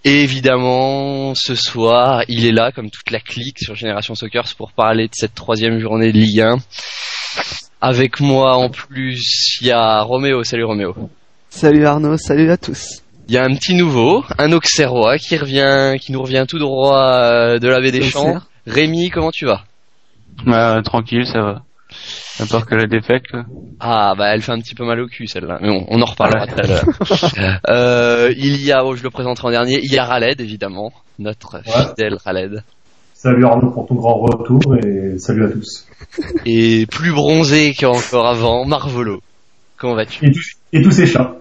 Et évidemment, ce soir, il est là, comme toute la clique sur Génération Soccer, pour parler de cette 3e journée de Ligue 1. Avec moi, en plus, il y a Roméo. Salut Roméo. Salut Arnaud, salut à tous. Il y a un petit nouveau, un Auxerrois qui nous revient tout droit de la baie des Champs. Rémi, comment tu vas? Tranquille, ça va. À part que la défaite, quoi. Ah, bah, elle fait un petit peu mal au cul, celle-là. Mais bon, on en reparlera tout à l'heure. Il y a, je le présenterai en dernier, il y a Raled, évidemment. Notre fidèle Raled. Salut Arnaud pour ton grand retour et salut à tous. Et plus bronzé qu'encore avant, Marvolo. Comment vas-tu? Et tous ces chats.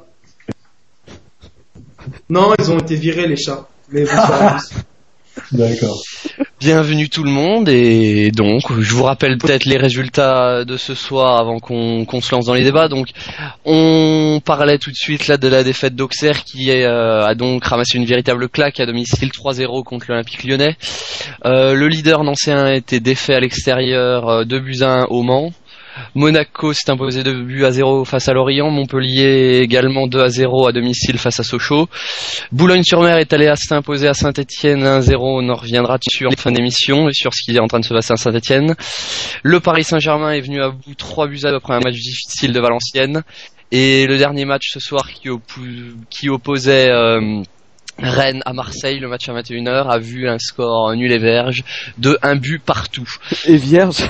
Non, ils ont été virés, les chats. Mais bonsoir à tous. D'accord. Bienvenue tout le monde, et donc je vous rappelle peut-être les résultats de ce soir avant qu'on se lance dans les débats. Donc on parlait tout de suite là de la défaite d'Auxerre qui a donc ramassé une véritable claque à domicile 3-0 contre l'Olympique Lyonnais. Le leader nancéen a été défait à l'extérieur 2-1 au Mans. Monaco s'est imposé 2-0 face à Lorient, Montpellier également 2-0 à domicile face à Sochaux. Boulogne-sur-Mer est allé s'est imposé à Saint-Etienne 1-0, on en reviendra sur les fins d'émission et sur ce qui est en train de se passer à Saint-Etienne. Le Paris Saint-Germain est venu à bout 3-2 après un match difficile de Valenciennes. Et le dernier match ce soir qui opposait Rennes à Marseille, le match à 21h, a vu un score nul et vierge de 1 but partout. Et vierge.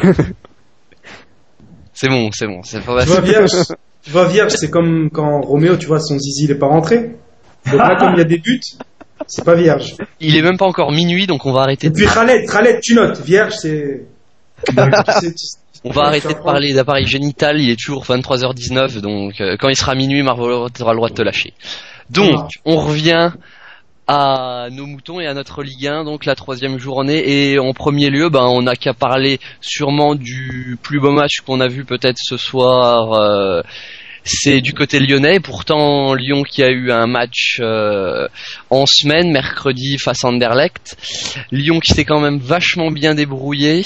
C'est bon, c'est pas Tu vois, vierge, c'est comme quand Roméo, tu vois, son zizi, il est pas rentré. Donc là, comme il y a des buts, c'est pas vierge. Il est même pas encore minuit, donc on va arrêter. Et puis Khaled, tu notes. Vierge, c'est... On va arrêter de parler d'appareil génital, il est toujours 23h19, donc quand il sera minuit, Marvel aura le droit de te lâcher. Donc, on revient à nos moutons et à notre Ligue 1, donc la 3e journée, et en premier lieu, on n'a qu'à parler sûrement du plus beau match qu'on a vu peut-être ce soir, c'est du côté lyonnais. Pourtant Lyon qui a eu un match en semaine, mercredi face à Anderlecht, Lyon qui s'est quand même vachement bien débrouillé.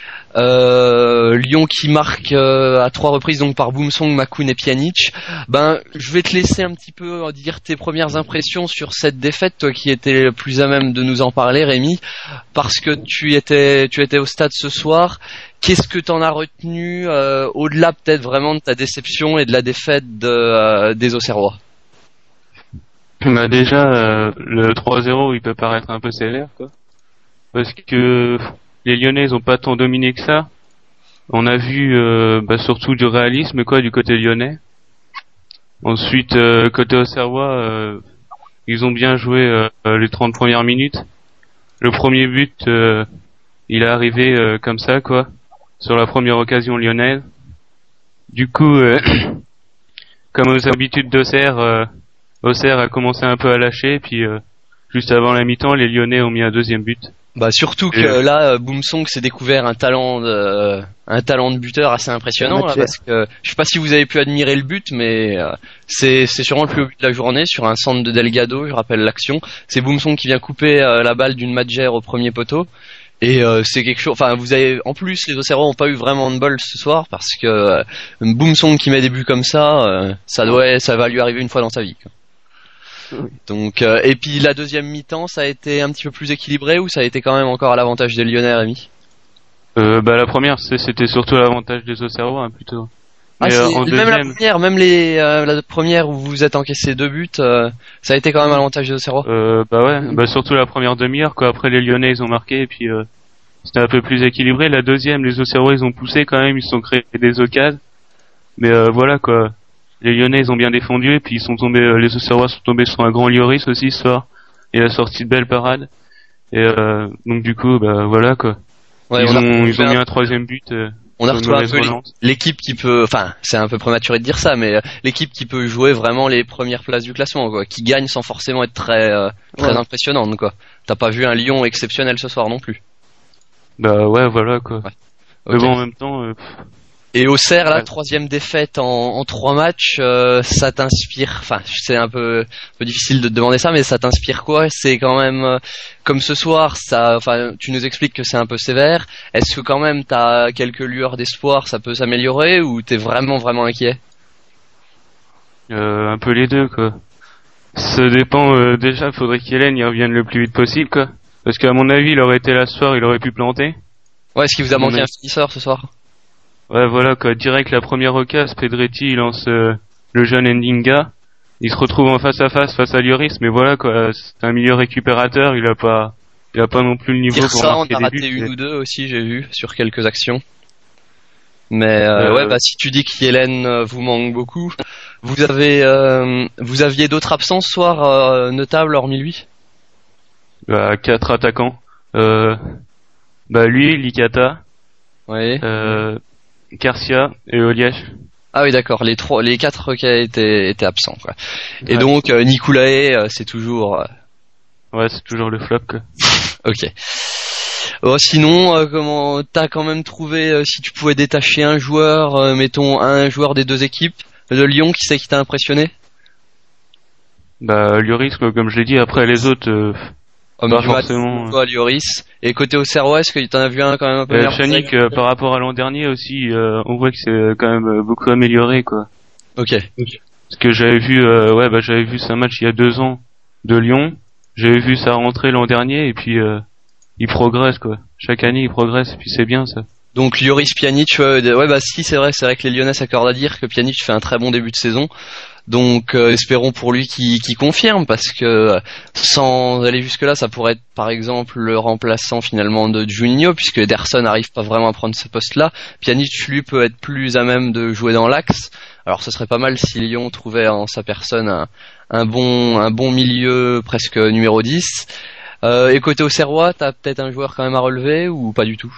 Lyon qui marque à 3 reprises donc par Boumsong, Makoun et Pjanic. Je vais te laisser un petit peu dire tes premières impressions sur cette défaite, toi qui étais le plus à même de nous en parler, Rémi, parce que tu étais au stade ce soir. Qu'est-ce que t'en as retenu au-delà peut-être vraiment de ta déception et de la défaite des Auxerrois? Déjà, le 3-0 il peut paraître un peu sévère, quoi, parce que les Lyonnais ils ont pas tant dominé que ça. On a vu surtout du réalisme, quoi, du côté lyonnais. Ensuite, côté Auxerrois, ils ont bien joué les 30 premières minutes. Le premier but, il est arrivé comme ça, quoi, sur la première occasion lyonnaise. Du coup, comme aux habitudes d'Auxerre, Auxerre a commencé un peu à lâcher, puis juste avant la mi-temps, les Lyonnais ont mis un deuxième but. Surtout que là, Boumsong s'est découvert un talent de buteur assez impressionnant, là, parce que je sais pas si vous avez pu admirer le but, mais c'est sûrement le plus beau but de la journée sur un centre de Delgado. Je rappelle l'action, c'est Boumsong qui vient couper la balle d'une Madjer au premier poteau, et c'est quelque chose. Enfin, vous avez en plus les Auxerrois ont pas eu vraiment de bol ce soir parce que Boumsong qui met des buts comme ça, ça va lui arriver une fois dans sa vie, quoi. Donc et puis la deuxième mi-temps, ça a été un petit peu plus équilibré ou ça a été quand même encore à l'avantage des Lyonnais, Rémi? La première, c'était surtout à l'avantage des Auxerrois, plutôt. Mais, la première où vous êtes encaissé 2 buts, ça a été quand même à l'avantage des Auxerrois. Surtout la première demi-heure, quoi. Après les Lyonnais ils ont marqué et puis c'était un peu plus équilibré. La deuxième, les Auxerrois ils ont poussé quand même, ils se sont créés des occasions. Mais voilà, quoi. Les Lyonnais ils ont bien défendu et puis les Auxerrois sont tombés sur un grand Lloris aussi ce soir. Il a sorti de belles parades. Et donc du coup, voilà, quoi. Ouais, ils ont mis un 3e but. On a retrouvé un peu l'équipe qui peut, enfin, c'est un peu prématuré de dire ça, mais l'équipe qui peut jouer vraiment les premières places du classement, quoi, qui gagne sans forcément être très impressionnante, quoi. T'as pas vu un Lyon exceptionnel ce soir non plus. Ouais, voilà, quoi. Ouais. Mais Okay. bon, en même temps. Et Auxerre, la 3e défaite en 3 matchs, ça t'inspire, enfin, c'est un peu difficile de te demander ça, mais ça t'inspire quoi? C'est quand même, comme ce soir, tu nous expliques que c'est un peu sévère. Est-ce que quand même t'as quelques lueurs d'espoir, ça peut s'améliorer, ou t'es vraiment inquiet? Un peu les deux, quoi. Ça dépend, déjà, faudrait qu'Hélène y revienne le plus vite possible, quoi. Parce qu'à mon avis, il aurait été là ce soir, il aurait pu planter. Ouais, est-ce qu'il vous a manqué un finisseur ce soir? Ouais, voilà, quoi. Direct, la première occasion, Pedretti, il lance le jeune Ndinga. Il se retrouve en face à Lloris, mais voilà, quoi. C'est un milieu récupérateur, il a pas non plus le niveau pour Tirsa, on marquer a des raté buts. une ou deux aussi, j'ai vu, sur quelques actions. Mais ouais, bah si tu dis qu'Hélène vous manque beaucoup, vous aviez d'autres absences ce soir notables hormis lui? Bah, 4 attaquants. Bah, lui, Licata, Oui. Garcia et Oliège. Ah oui, d'accord, les quatre qui étaient absents, quoi. Et Ouais. donc Nicolae, c'est toujours Ouais, c'est toujours le flop, quoi. ok. Sinon, comment t'as quand même trouvé si tu pouvais détacher un joueur, mettons un joueur des deux équipes de Lyon, qui c'est qui t'a impressionné? Bah, Lloris, quoi, comme je l'ai dit, après les autres, Homme pas du match, forcément. toi, Lloris. Et côté Auxerrois, est-ce que t'en as vu un quand même un peu meilleur? Chanik, par rapport à l'an dernier aussi, on voit que c'est quand même beaucoup amélioré, quoi. Ok. Parce que j'avais vu, j'avais vu sa match il y a 2 ans de Lyon. J'avais vu sa rentrée l'an dernier et puis il progresse, quoi. Chaque année il progresse et puis c'est bien ça. Donc Lloris, Pjanic, ouais bah si, c'est vrai que les Lyonnais s'accordent à dire que Pjanic fait un très bon début de saison. Donc espérons pour lui qu'il confirme, parce que sans aller jusque là, ça pourrait être par exemple le remplaçant finalement de Juninho, puisque Ederson n'arrive pas vraiment à prendre ce poste-là. Pjanic lui peut être plus à même de jouer dans l'axe. Alors ce serait pas mal si Lyon trouvait en sa personne un bon milieu presque numéro 10. Et côté Auxerrois, t'as peut-être un joueur quand même à relever ou pas du tout?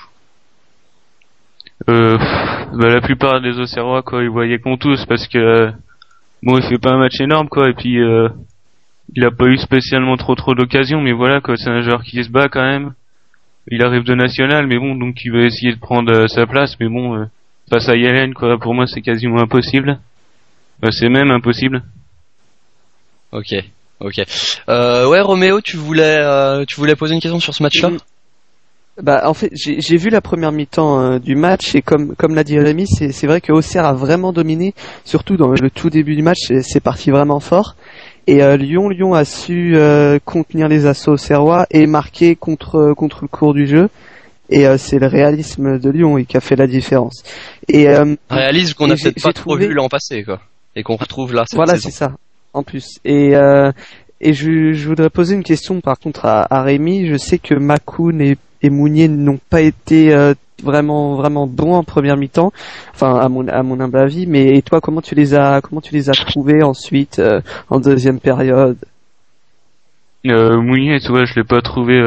La plupart des Auxerrois, quoi, ils voyaient Contus parce que bon, il fait pas un match énorme, quoi, et puis il a pas eu spécialement trop d'occasions, mais voilà, quoi, c'est un joueur qui se bat quand même. Il arrive de national, mais bon, donc il va essayer de prendre sa place, mais bon, face à Yellen, quoi, pour moi c'est quasiment impossible. C'est même impossible. Ok. Ouais, Roméo, tu voulais poser une question sur ce match-là? Bah, en fait, j'ai vu la première mi-temps du match, et comme l'a dit Rémi, c'est vrai que Auxerre a vraiment dominé, surtout dans le tout début du match, c'est parti vraiment fort. Et Lyon a su contenir les assauts auxerrois et marquer contre le cours du jeu. Et c'est le réalisme de Lyon qui a fait la différence. Et Réalisme qu'on a j'ai peut-être pas trop trouvé- vu l'an passé, quoi, et qu'on retrouve là cette Voilà, saison. c'est ça, en plus. Et je voudrais poser une question par contre à Rémi. Je sais que Makoun et Mounier n'ont pas été vraiment bons en première mi-temps, enfin à mon humble avis. Mais et toi, comment tu les as trouvés ensuite en deuxième période? Mounier, tu vois, je l'ai pas trouvé,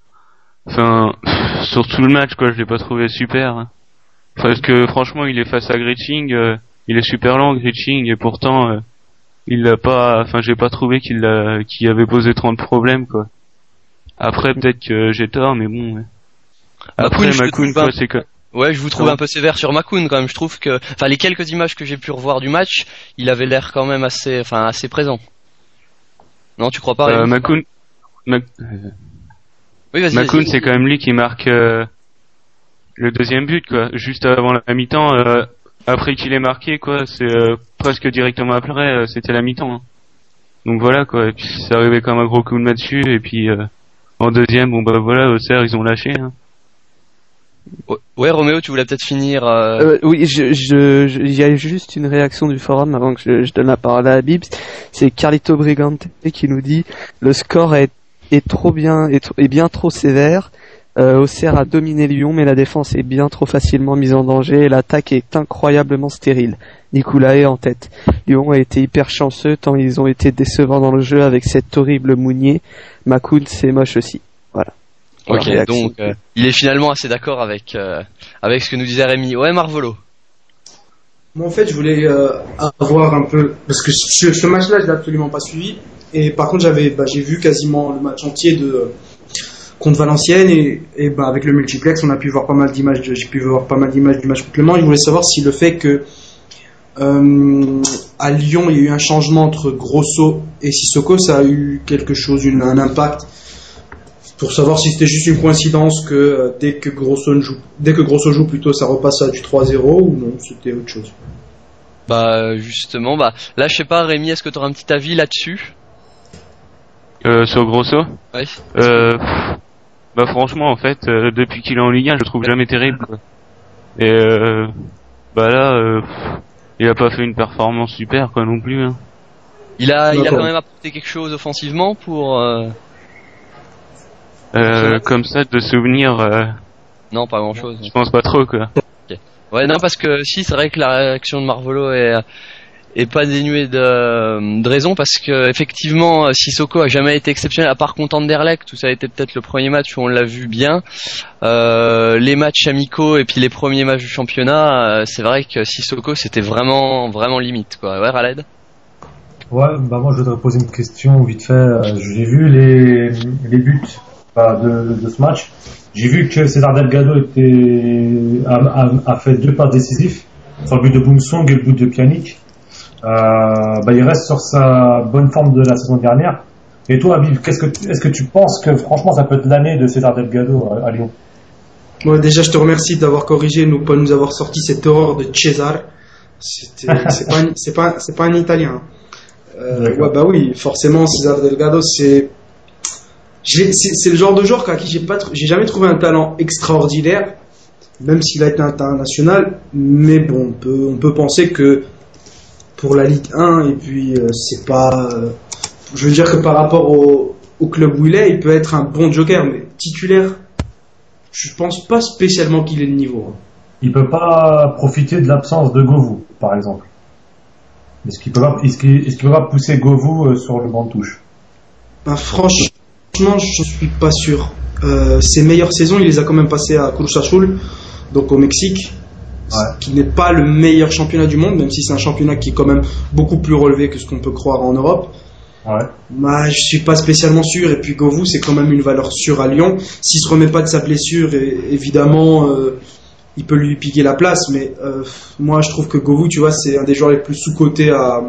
sur tout le match, quoi, je l'ai pas trouvé super. Hein. Parce que franchement, il est face à Gritching, il est super lent, Gritching, et pourtant, il l'a pas, j'ai pas trouvé qu'il avait posé 30 problèmes, quoi. Après, peut-être que j'ai tort, mais bon. Ouais. Après, je le Makoun, trouve quoi, c'est que. Ouais, je vous trouve un peu sévère sur Makoun quand même. Je trouve que, les quelques images que j'ai pu revoir du match, il avait l'air quand même assez présent. Non, tu crois pas? Rémi? Makoun, Oui, vas-y. Makoun, c'est quand même lui qui marque le deuxième but, quoi. Juste avant la mi-temps, après qu'il ait marqué, quoi, c'est presque directement après, c'était la mi-temps. Hein. Donc voilà, quoi. Et puis c'est arrivé comme un gros coup de main dessus, et puis en deuxième, bon bah voilà, Auxerre, ils ont lâché. Hein. Ouais, Roméo, tu voulais peut-être finir. Oui, il y a juste une réaction du forum avant que je donne la parole à Habib. C'est Carlito Brigante qui nous dit: le score est trop bien, est bien trop sévère. Auxerre a dominé Lyon, mais la défense est bien trop facilement mise en danger et l'attaque est incroyablement stérile. Nicolae en tête. Lyon a été hyper chanceux tant ils ont été décevants dans le jeu avec cet horrible Mounier. Makoun, c'est moche aussi. Voilà. Ok, réaction. donc il est finalement assez d'accord avec ce que nous disait Rémi. Ouais, Marvolo. Moi, en fait, je voulais avoir un peu, parce que ce match-là, je l'ai absolument pas suivi. Et par contre, j'ai vu quasiment le match entier contre Valenciennes et avec le multiplex, j'ai pu voir pas mal d'images du match contre Le Mans. Je voulais savoir si le fait que à Lyon, il y a eu un changement entre Grosso et Sissoko, ça a eu quelque chose, un impact, pour savoir si c'était juste une coïncidence que dès que Grosso joue plutôt, ça repasse à du 3-0 ou non, c'était autre chose. Justement, là je sais pas, Rémi, est-ce que tu auras un petit avis là-dessus? Sur Grosso. Ouais. Bah franchement, en fait, depuis qu'il est en Ligue 1, je le trouve jamais terrible, quoi. Et bah là, il a pas fait une performance super, quoi, non plus. Hein. Il a quand même apporté quelque chose offensivement pour. Comme ça, de souvenir. Non, pas grand chose. Je pense pas trop, quoi. Okay. Ouais, non, parce que si, c'est vrai que la réaction de Marvolo est pas dénuée de raison, parce que effectivement, Sissoko a jamais été exceptionnel, à part contre Anderlecht, où ça a été peut-être le premier match où on l'a vu bien. Les matchs amicaux et puis les premiers matchs du championnat, c'est vrai que Sissoko c'était vraiment limite, quoi. Ouais, Raled. Ouais, bah moi je voudrais poser une question vite fait. J'ai vu les buts de ce match. J'ai vu que César Delgado a fait 2 passes décisives sur le but de Boumsong et le but de Pjanic. Il reste sur sa bonne forme de la saison dernière. Et toi, Habib, est-ce que tu penses que franchement ça peut être l'année de César Delgado à Lyon? Moi, déjà, je te remercie d'avoir corrigé, pas nous avoir sorti cette horreur de César. C'est pas un Italien. Ouais, bah oui, forcément, César Delgado, c'est le genre de joueur à qui j'ai jamais trouvé un talent extraordinaire, même s'il a été international. Mais bon, on peut penser que pour la Ligue 1, et puis c'est pas. Je veux dire que par rapport au club où il peut être un bon joker, mais titulaire, je pense pas spécialement qu'il ait le niveau. Il peut pas profiter de l'absence de Govou, par exemple. Est-ce qu'il peut pas pousser Govou sur le banc de touche? Ben, franchement, je suis pas sûr. Ses meilleures saisons, il les a quand même passées à Cruz Azul, donc au Mexique, qui n'est pas le meilleur championnat du monde, même si c'est un championnat qui est quand même beaucoup plus relevé que ce qu'on peut croire en Europe. Ouais. Bah, je suis pas spécialement sûr. Et puis Govou, c'est quand même une valeur sûre à Lyon. S'il se remet pas de sa blessure, évidemment, il peut lui piquer la place. Mais moi, je trouve que Govou, tu vois, c'est un des joueurs les plus sous-cotés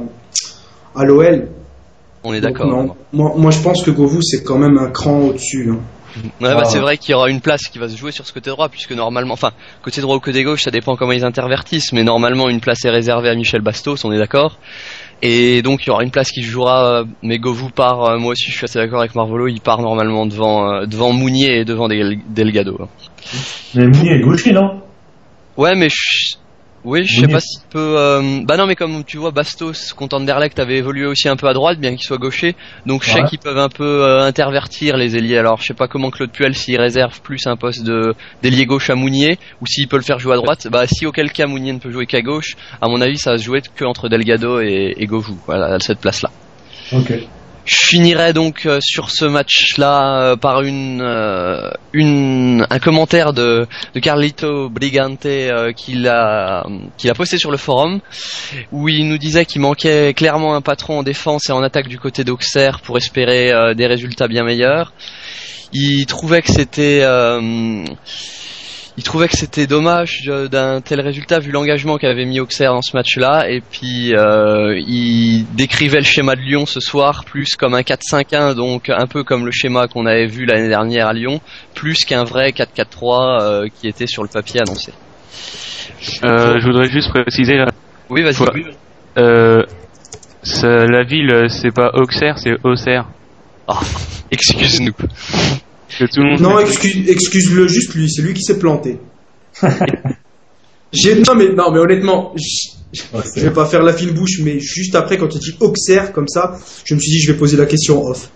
à l'OL. On est d'accord. Non. Moi, je pense que Govou, c'est quand même un cran au-dessus. Hein. Ouais, c'est vrai qu'il y aura une place qui va se jouer sur ce côté droit, puisque normalement, enfin, côté droit ou côté gauche, ça dépend comment ils intervertissent, mais normalement, une place est réservée à Michel Bastos, on est d'accord. Et donc, il y aura une place qui se jouera, mais Govou part, moi aussi, je suis assez d'accord avec Marvolo, il part normalement devant Mounier et devant Delgado. Mais Mounier est gaucher, non? Ouais, mais je sais pas s'il peut. Bah non, mais comme tu vois, Bastos contre Anderlecht avait évolué aussi un peu à droite, bien qu'il soit gaucher. Donc je sais qu'ils peuvent un peu intervertir les ailiers. Alors je sais pas comment Claude Puel s'il réserve plus un poste d'ailier gauche à Mounier ou s'il peut le faire jouer à droite. Bah si auquel cas Mounier ne peut jouer qu'à gauche, à mon avis ça va se jouer que entre Delgado et Govou. Voilà, cette place là. Ok. Je finirai donc sur ce match-là par un commentaire de Carlito Brigante qu'il a posté sur le forum, où il nous disait qu'il manquait clairement un patron en défense et en attaque du côté d'Auxerre pour espérer des résultats bien meilleurs. Il trouvait que c'était dommage d'un tel résultat vu l'engagement qu'avait mis Auxerre dans ce match-là, et puis il décrivait le schéma de Lyon ce soir plus comme un 4-5-1, donc un peu comme le schéma qu'on avait vu l'année dernière à Lyon, plus qu'un vrai 4-4-3 qui était sur le papier annoncé. Je voudrais juste préciser là. Oui, vas-y. La ville, c'est pas Auxerre, c'est Auxerre. Ah, excuse-nous. Non, excuse-le juste lui, c'est lui qui s'est planté. Non mais honnêtement, je vais pas faire la fine bouche, mais juste après quand tu dis Auxerre comme ça, je me suis dit je vais poser la question off.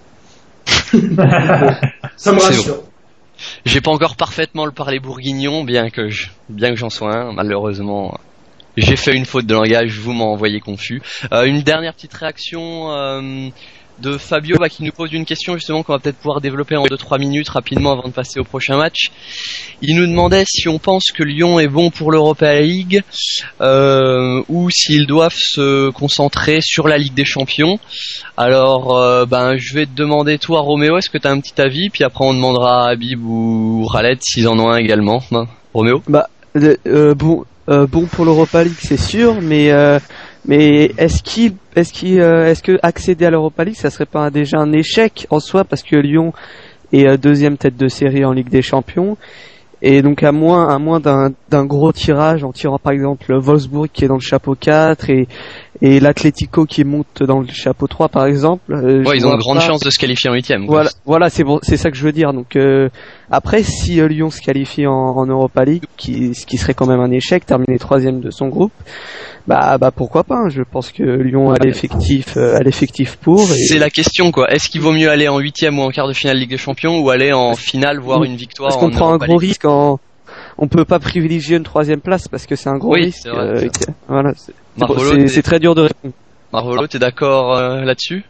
Ça me rassure. Bon. J'ai pas encore parfaitement le parler bourguignon, bien que j'en sois un, malheureusement. J'ai fait une faute de langage, vous m'envoyez confus. Une dernière petite réaction de Fabio qui nous pose une question justement qu'on va peut-être pouvoir développer en 2-3 minutes rapidement avant de passer au prochain match. Il nous demandait si on pense que Lyon est bon pour l'Europa League ou s'ils doivent se concentrer sur la Ligue des Champions. Alors je vais te demander toi Roméo, est-ce que tu as un petit avis, puis après on demandera à Habib ou Khaled s'ils en ont un également. Roméo? Bon pour l'Europa League c'est sûr, mais est-ce que accéder à l'Europa League, ça serait pas déjà un échec en soi, parce que Lyon est deuxième tête de série en Ligue des Champions, et donc à moins d'un gros tirage en tirant par exemple Wolfsburg qui est dans le chapeau 4 et et l'Atlético qui monte dans le chapeau 3 par exemple. Ils ont de grandes chances de se qualifier en 8e. Voilà, c'est ça que je veux dire. Donc après, si Lyon se qualifie en Europa League, ce qui serait quand même un échec, terminer 3e de son groupe, bah pourquoi pas, hein. Je pense que Lyon a l'effectif pour. C'est la question, quoi. Est-ce qu'il vaut mieux aller en 8e ou en quart de finale Ligue des Champions, ou aller en finale, voire une victoire? Parce qu'on prend un gros risque on peut pas privilégier une 3e place parce que c'est un gros risque. C'est vrai, voilà, Marvolo, c'est très dur de répondre. Marvolo, t'es d'accord là-dessus?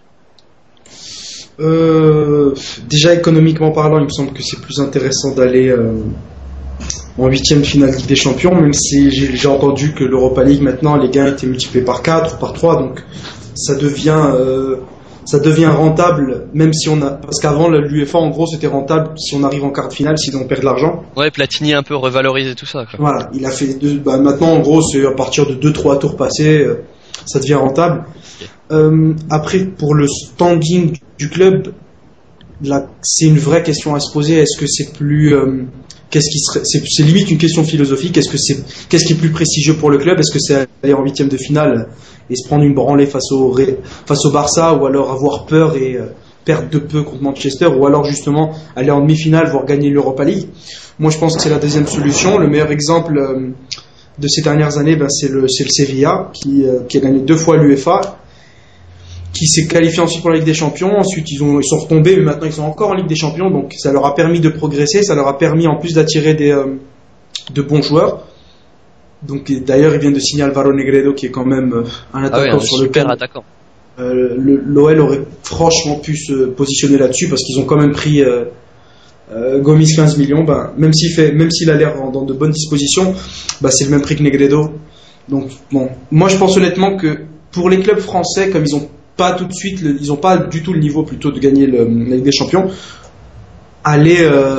Déjà économiquement parlant, il me semble que c'est plus intéressant d'aller en 8e finale Ligue des Champions, même si j'ai entendu que l'Europa League maintenant les gains étaient multipliés par 4 ou par 3, donc ça devient rentable, même si parce qu'avant l'UEFA en gros c'était rentable si on arrive en quart de finale, sinon on perd de l'argent. Ouais, Platini a un peu revalorisé tout ça, quoi. Voilà, il a fait maintenant en gros c'est à partir de 2-3 tours passés, ça devient rentable. Après, pour le standing du club, là, c'est une vraie question à se poser. Est-ce que c'est plus, c'est limite une question philosophique. Qu'est-ce qui est plus prestigieux pour le club? Est-ce que c'est aller en 8e de finale et se prendre une branlée face au Barça, ou alors avoir peur et perdre de peu contre Manchester, ou alors justement aller en demi-finale, voire gagner l'Europa League? Moi, je pense que c'est la deuxième solution. Le meilleur exemple de ces dernières années, c'est le Sevilla qui a gagné 2 fois l'UEFA, qui s'est qualifié ensuite pour la Ligue des Champions. Ensuite, ils sont retombés, mais maintenant ils sont encore en Ligue des Champions, donc ça leur a permis de progresser, ça leur a permis en plus d'attirer de bons joueurs. Donc d'ailleurs, ils viennent de signer Alvaro Negredo, qui est quand même un attaquant sur super attaquant. L'OL aurait franchement pu se positionner là-dessus, parce qu'ils ont quand même pris Gomis 15 millions. Même s'il a l'air dans de bonnes dispositions, c'est le même prix que Negredo. Donc bon, moi je pense honnêtement que pour les clubs français, comme ils ont pas tout de suite, ils ont pas du tout le niveau plutôt de gagner la Ligue des Champions, aller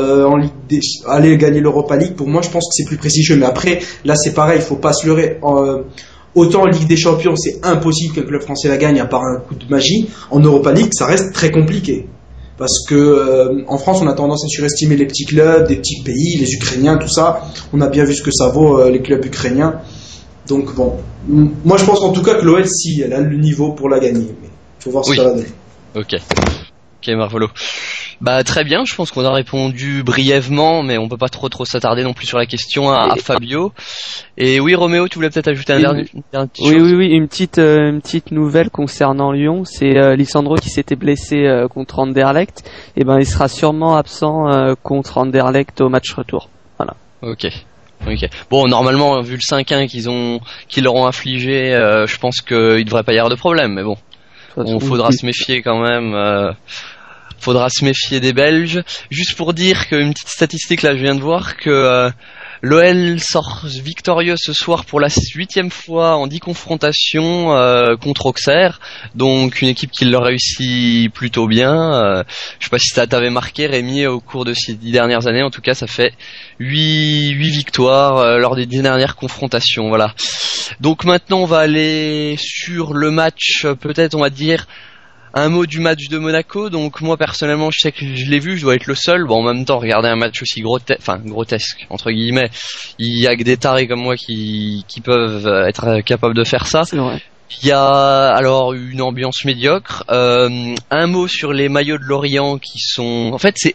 gagner l'Europa League, pour moi je pense que c'est plus prestigieux. Mais après là c'est pareil, il faut pas se leurrer. Autant en Ligue des Champions c'est impossible qu'un club français la gagne à part un coup de magie, en Europa League ça reste très compliqué, parce que en France on a tendance à surestimer les petits clubs des petits pays, les Ukrainiens, tout ça. On a bien vu ce que ça vaut, les clubs ukrainiens. Donc bon, moi je pense en tout cas que l'OL, si elle a le niveau pour la gagner, mais faut voir ce que ça va donner. Ok, Marvolo. Très bien, je pense qu'on a répondu brièvement, mais on peut pas trop s'attarder non plus sur la question à Fabio. Et oui, Roméo, tu voulais peut-être ajouter un dernier chose? Oui, une petite nouvelle concernant Lyon, c'est Lisandro qui s'était blessé contre Anderlecht, et il sera sûrement absent contre Anderlecht au match retour. Voilà. Ok. Bon, normalement, vu le 5-1 qu'ils leur ont infligé, je pense qu'il devrait pas y avoir de problème, mais bon. Faudra se méfier quand même. Faudra se méfier des Belges. Juste pour dire qu'une petite statistique, là, je viens de voir que l'OL sort victorieux ce soir pour la 8e fois en 10 confrontations contre Auxerre, donc une équipe qui leur réussit plutôt bien. Je sais pas si ça t'avait marqué, Rémi, au cours de ces 10 dernières années. En tout cas, ça fait 8 victoires lors des 10 dernières confrontations. Voilà. Donc maintenant, on va aller sur le match, peut-être on va dire un mot du match de Monaco. Donc moi personnellement, je sais que je l'ai vu, je dois être le seul. Bon, en même temps, regarder un match aussi grotesque entre guillemets, il y a que des tarés comme moi qui peuvent être capables de faire ça. C'est vrai. Il y a alors une ambiance médiocre. Un mot sur les maillots de Lorient qui sont, en fait, c'est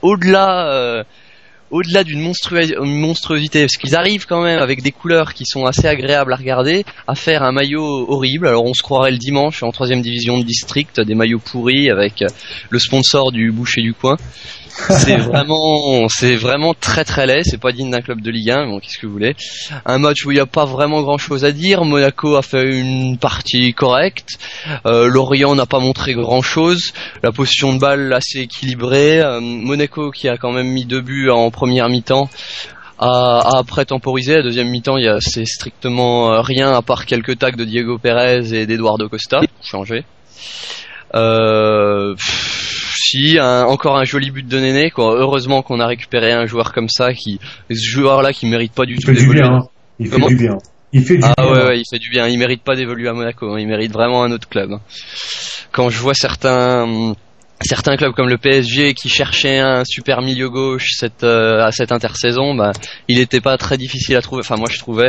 au-delà d'une monstruosité, parce qu'ils arrivent quand même avec des couleurs qui sont assez agréables à regarder, à faire un maillot horrible. Alors on se croirait le dimanche en 3e division de district, des maillots pourris avec le sponsor du boucher du coin. C'est vraiment très très laid, c'est pas digne d'un club de Ligue 1, bon, qu'est-ce que vous voulez. Un match où il n'y a pas vraiment grand chose à dire. Monaco a fait une partie correcte, Lorient n'a pas montré grand chose, la position de balle assez équilibrée, Monaco qui a quand même mis 2 buts en première mi-temps a après temporisé. La deuxième mi-temps, c'est strictement rien à part quelques tacs de Diego Pérez et d'Eduardo Costa pour changer. Encore un joli but de Néné, quoi. Heureusement qu'on a récupéré un joueur comme ça, ce joueur-là qui mérite pas du tout d'évoluer. Il fait du bien. Il fait du bien. Il mérite pas d'évoluer à Monaco. Il mérite vraiment un autre club. Quand je vois certains certains clubs comme le PSG qui cherchaient un super milieu gauche à cette intersaison, bah, il n'était pas très difficile à trouver. Enfin, moi je trouvais.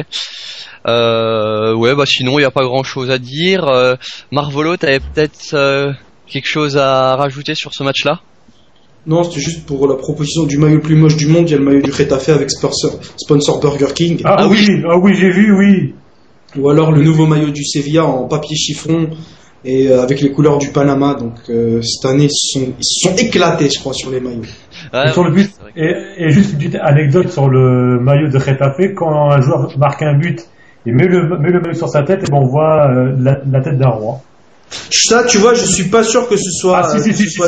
Ouais, bah sinon il n'y a pas grand chose à dire. Marvolo, t'avais peut-être quelque chose à rajouter sur ce match-là? Non, c'était juste pour la proposition du maillot le plus moche du monde. Il y a le maillot du Getafe avec sponsor Burger King. Ah oui, j'ai vu, oui. Ou alors le nouveau maillot du Sevilla en papier chiffon et avec les couleurs du Panama. Donc cette année, ils se sont éclatés, je crois, sur les maillots. Ah, sur le but, et juste une petite anecdote sur le maillot de Getafe, quand un joueur marque un but et met le maillot sur sa tête, et ben on voit la tête d'un roi. Ça, tu vois, je suis pas sûr que ce soit. Ah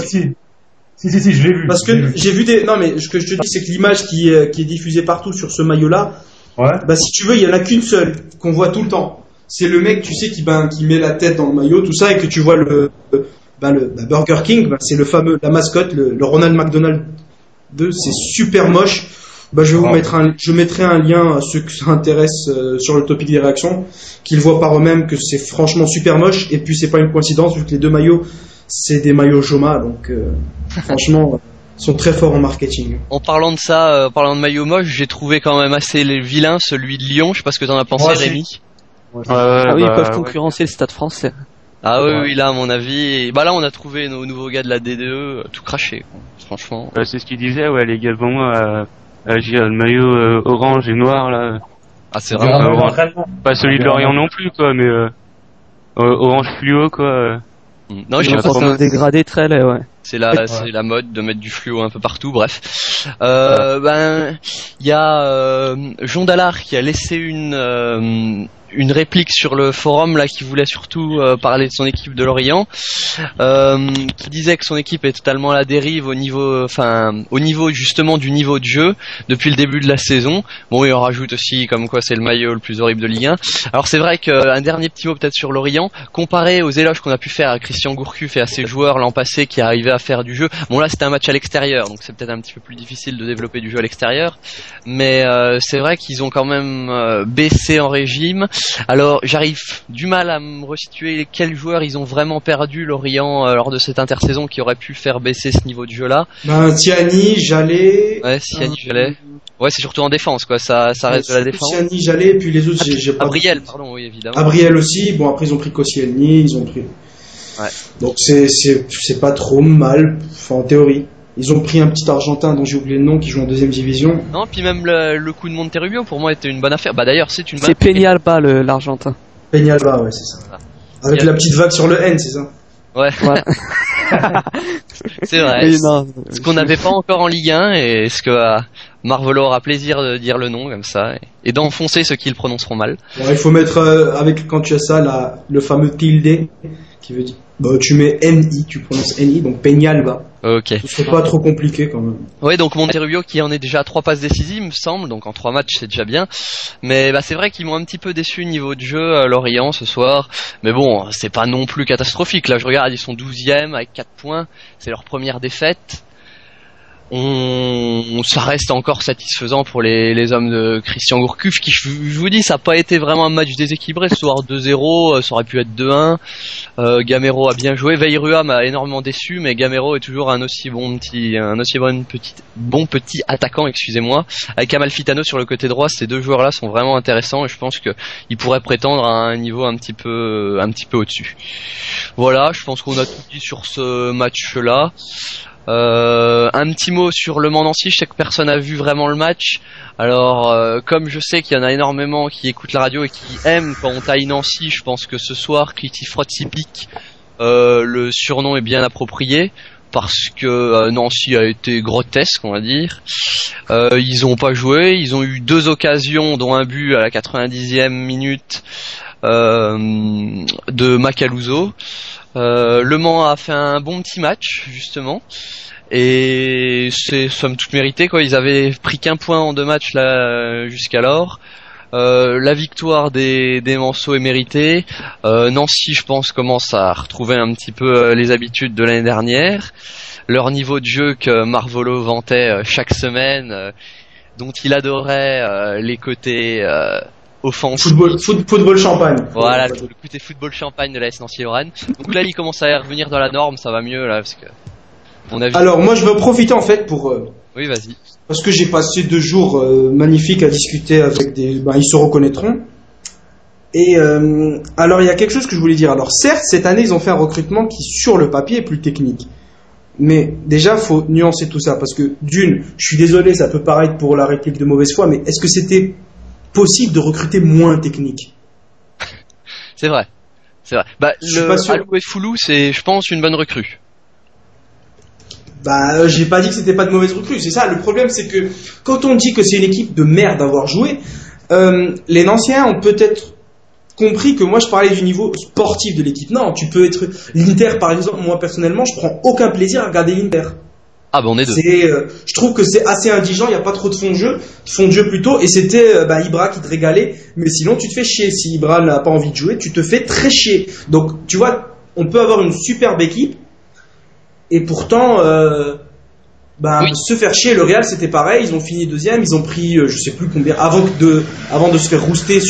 si, je l'ai vu. Parce que j'ai vu des. Non, mais ce que je te dis, c'est que l'image qui est diffusée partout sur ce maillot-là, ouais. Bah si tu veux, il y en a qu'une seule qu'on voit tout le temps. C'est le mec, tu sais, qui met la tête dans le maillot, tout ça, et que tu vois le Burger King, c'est le fameux, la mascotte, le Ronald McDonald 2, c'est super moche. Bah je mettrai un lien à ceux que ça intéresse sur le topic des réactions, qu'ils voient par eux-mêmes que c'est franchement super moche, et puis c'est pas une coïncidence vu que les deux maillots c'est des maillots Joma, donc franchement ils sont très forts en marketing. En parlant de ça, parlant de maillot moche, j'ai trouvé quand même assez vilain celui de Lyon. Je sais pas ce que t'en as pensé, Rémi. Ah oui, ils peuvent concurrencer le Stade Français. Ah oui, là à mon avis, bah là on a trouvé nos nouveaux gars de la DDE tout craché, quoi. Franchement. C'est ce qu'ils disaient, ouais, les gars devant moi, j'ai le maillot orange et noir là. Ah c'est vraiment pas celui de Lorient non plus quoi, mais orange fluo quoi. Non, je pense un dégradé très laid, ouais. C'est la mode de mettre du fluo un peu partout, bref. Ben, il y a Jean Dallard qui a laissé une réplique sur le forum là qui voulait surtout parler de son équipe de Lorient, qui disait que son équipe est totalement à la dérive au niveau justement du niveau de jeu depuis le début de la saison. Bon, il en rajoute aussi comme quoi c'est le maillot le plus horrible de Ligue 1. Alors c'est vrai qu'un dernier petit mot peut-être sur Lorient, comparé aux éloges qu'on a pu faire à Christian Gourcuff et à ses joueurs l'an passé qui arrivaient à faire du jeu. Bon là c'était un match à l'extérieur, donc c'est peut-être un petit peu plus difficile de développer du jeu à l'extérieur, mais c'est vrai qu'ils ont quand même baissé en régime. Alors j'arrive du mal à me resituer quels joueurs ils ont vraiment perdu Lorient lors de cette intersaison qui aurait pu faire baisser ce niveau de jeu là. Tiani, Jallet. Ouais, Tiani, Jallet. Ouais, c'est surtout en défense quoi, ça reste de la défense. Tiani, Jallet, et puis les autres j'ai pas. Abriel, pardon, oui évidemment. Abriel aussi. Bon après ils ont pris Koscielny, ils ont pris. Ouais. Donc c'est pas trop mal, enfin en théorie. Ils ont pris un petit Argentin dont j'ai oublié le nom qui joue en deuxième division. Non, puis même le coup de Monterrubio pour moi était une bonne affaire. Bah d'ailleurs c'est une. C'est Peñalba l'Argentin. Peñalba, ouais c'est ça. Avec la petite vague sur le N, c'est ça. Ouais. C'est vrai. Ce qu'on n'avait pas encore en Ligue 1 et ce que Marvolo aura plaisir de dire le nom comme ça et d'enfoncer ceux qui le prononceront mal. Alors, il faut mettre quand tu as ça le fameux tilde qui veut dire. Bah, tu mets NI, tu prononces NI, donc Peñalba. Ok. Ce serait pas trop compliqué quand même. Ouais, donc Monterrubio qui en est déjà à 3 passes décisives, me semble, donc en 3 matchs c'est déjà bien. Mais bah c'est vrai qu'ils m'ont un petit peu déçu niveau de jeu Lorient ce soir. Mais bon, c'est pas non plus catastrophique. Là je regarde, ils sont 12e avec 4 points, c'est leur première défaite. Ça reste encore satisfaisant pour les hommes de Christian Gourcuff qui, je vous dis, ça n'a pas été vraiment un match déséquilibré. Ce soir 2-0, ça aurait pu être 2-1. Gamero a bien joué. Veyrua m'a énormément déçu, mais Gamero est toujours un aussi bon petit attaquant, excusez-moi. Avec Amalfitano sur le côté droit, ces deux joueurs-là sont vraiment intéressants et je pense qu'ils pourraient prétendre à un niveau un petit peu au-dessus. Voilà, je pense qu'on a tout dit sur ce match-là. Un petit mot sur Le Mans Nancy, je sais que personne n'a vu vraiment le match. Alors, comme je sais qu'il y en a énormément qui écoutent la radio et qui aiment quand on taille Nancy, je pense que ce soir, Clitifrot-Sipic, le surnom est bien approprié. Parce que Nancy a été grotesque, on va dire. Ils ont pas joué, ils ont eu 2 occasions, dont un but à la 90e minute de Macaluso. Le Mans a fait un bon petit match justement et c'est somme toute mérité quoi. Ils avaient pris qu'un point en 2 matchs là jusqu'alors. La victoire des Manceaux est méritée. Nancy, je pense, commence à retrouver un petit peu les habitudes de l'année dernière. Leur niveau de jeu que Marvolo vantait chaque semaine, dont il adorait les côtés offensif. Football champagne. Voilà, le côté football champagne de la S Nancy Lorraine. Donc là, il commence à revenir dans la norme, ça va mieux là, parce que On a vu. Alors moi je veux profiter en fait pour Oui, vas-y. parce que j'ai passé 2 jours magnifiques à discuter avec des, ils se reconnaîtront. Et alors il y a quelque chose que je voulais dire. Alors certes cette année ils ont fait un recrutement qui sur le papier est plus technique. Mais déjà faut nuancer tout ça parce que d'une, je suis désolé, ça peut paraître pour la réplique de mauvaise foi, mais est-ce que c'était possible de recruter moins technique? C'est vrai. Bah, Je suis pas sûr. Alou Foulou, c'est, je pense, une bonne recrue. Bah, j'ai pas dit que c'était pas de mauvaise recrue, c'est ça. Le problème, c'est que quand on dit que c'est une équipe de merde à avoir joué, les Nancéens ont peut-être compris que moi je parlais du niveau sportif de l'équipe. Non, tu peux être l'Inter par exemple. Moi personnellement, je prends aucun plaisir à regarder l'Inter. Ah bah on est deux. Je trouve que c'est assez indigent. Il y a pas trop de fond de jeu plutôt. Et c'était Ibra qui te régalait. Mais sinon, tu te fais chier. Si Ibra n'a pas envie de jouer, tu te fais très chier. Donc, tu vois, on peut avoir une superbe équipe. Et pourtant, Oui. se faire chier. Le Real, c'était pareil. Ils ont fini deuxième. Ils ont pris, je sais plus combien, avant de se faire rouster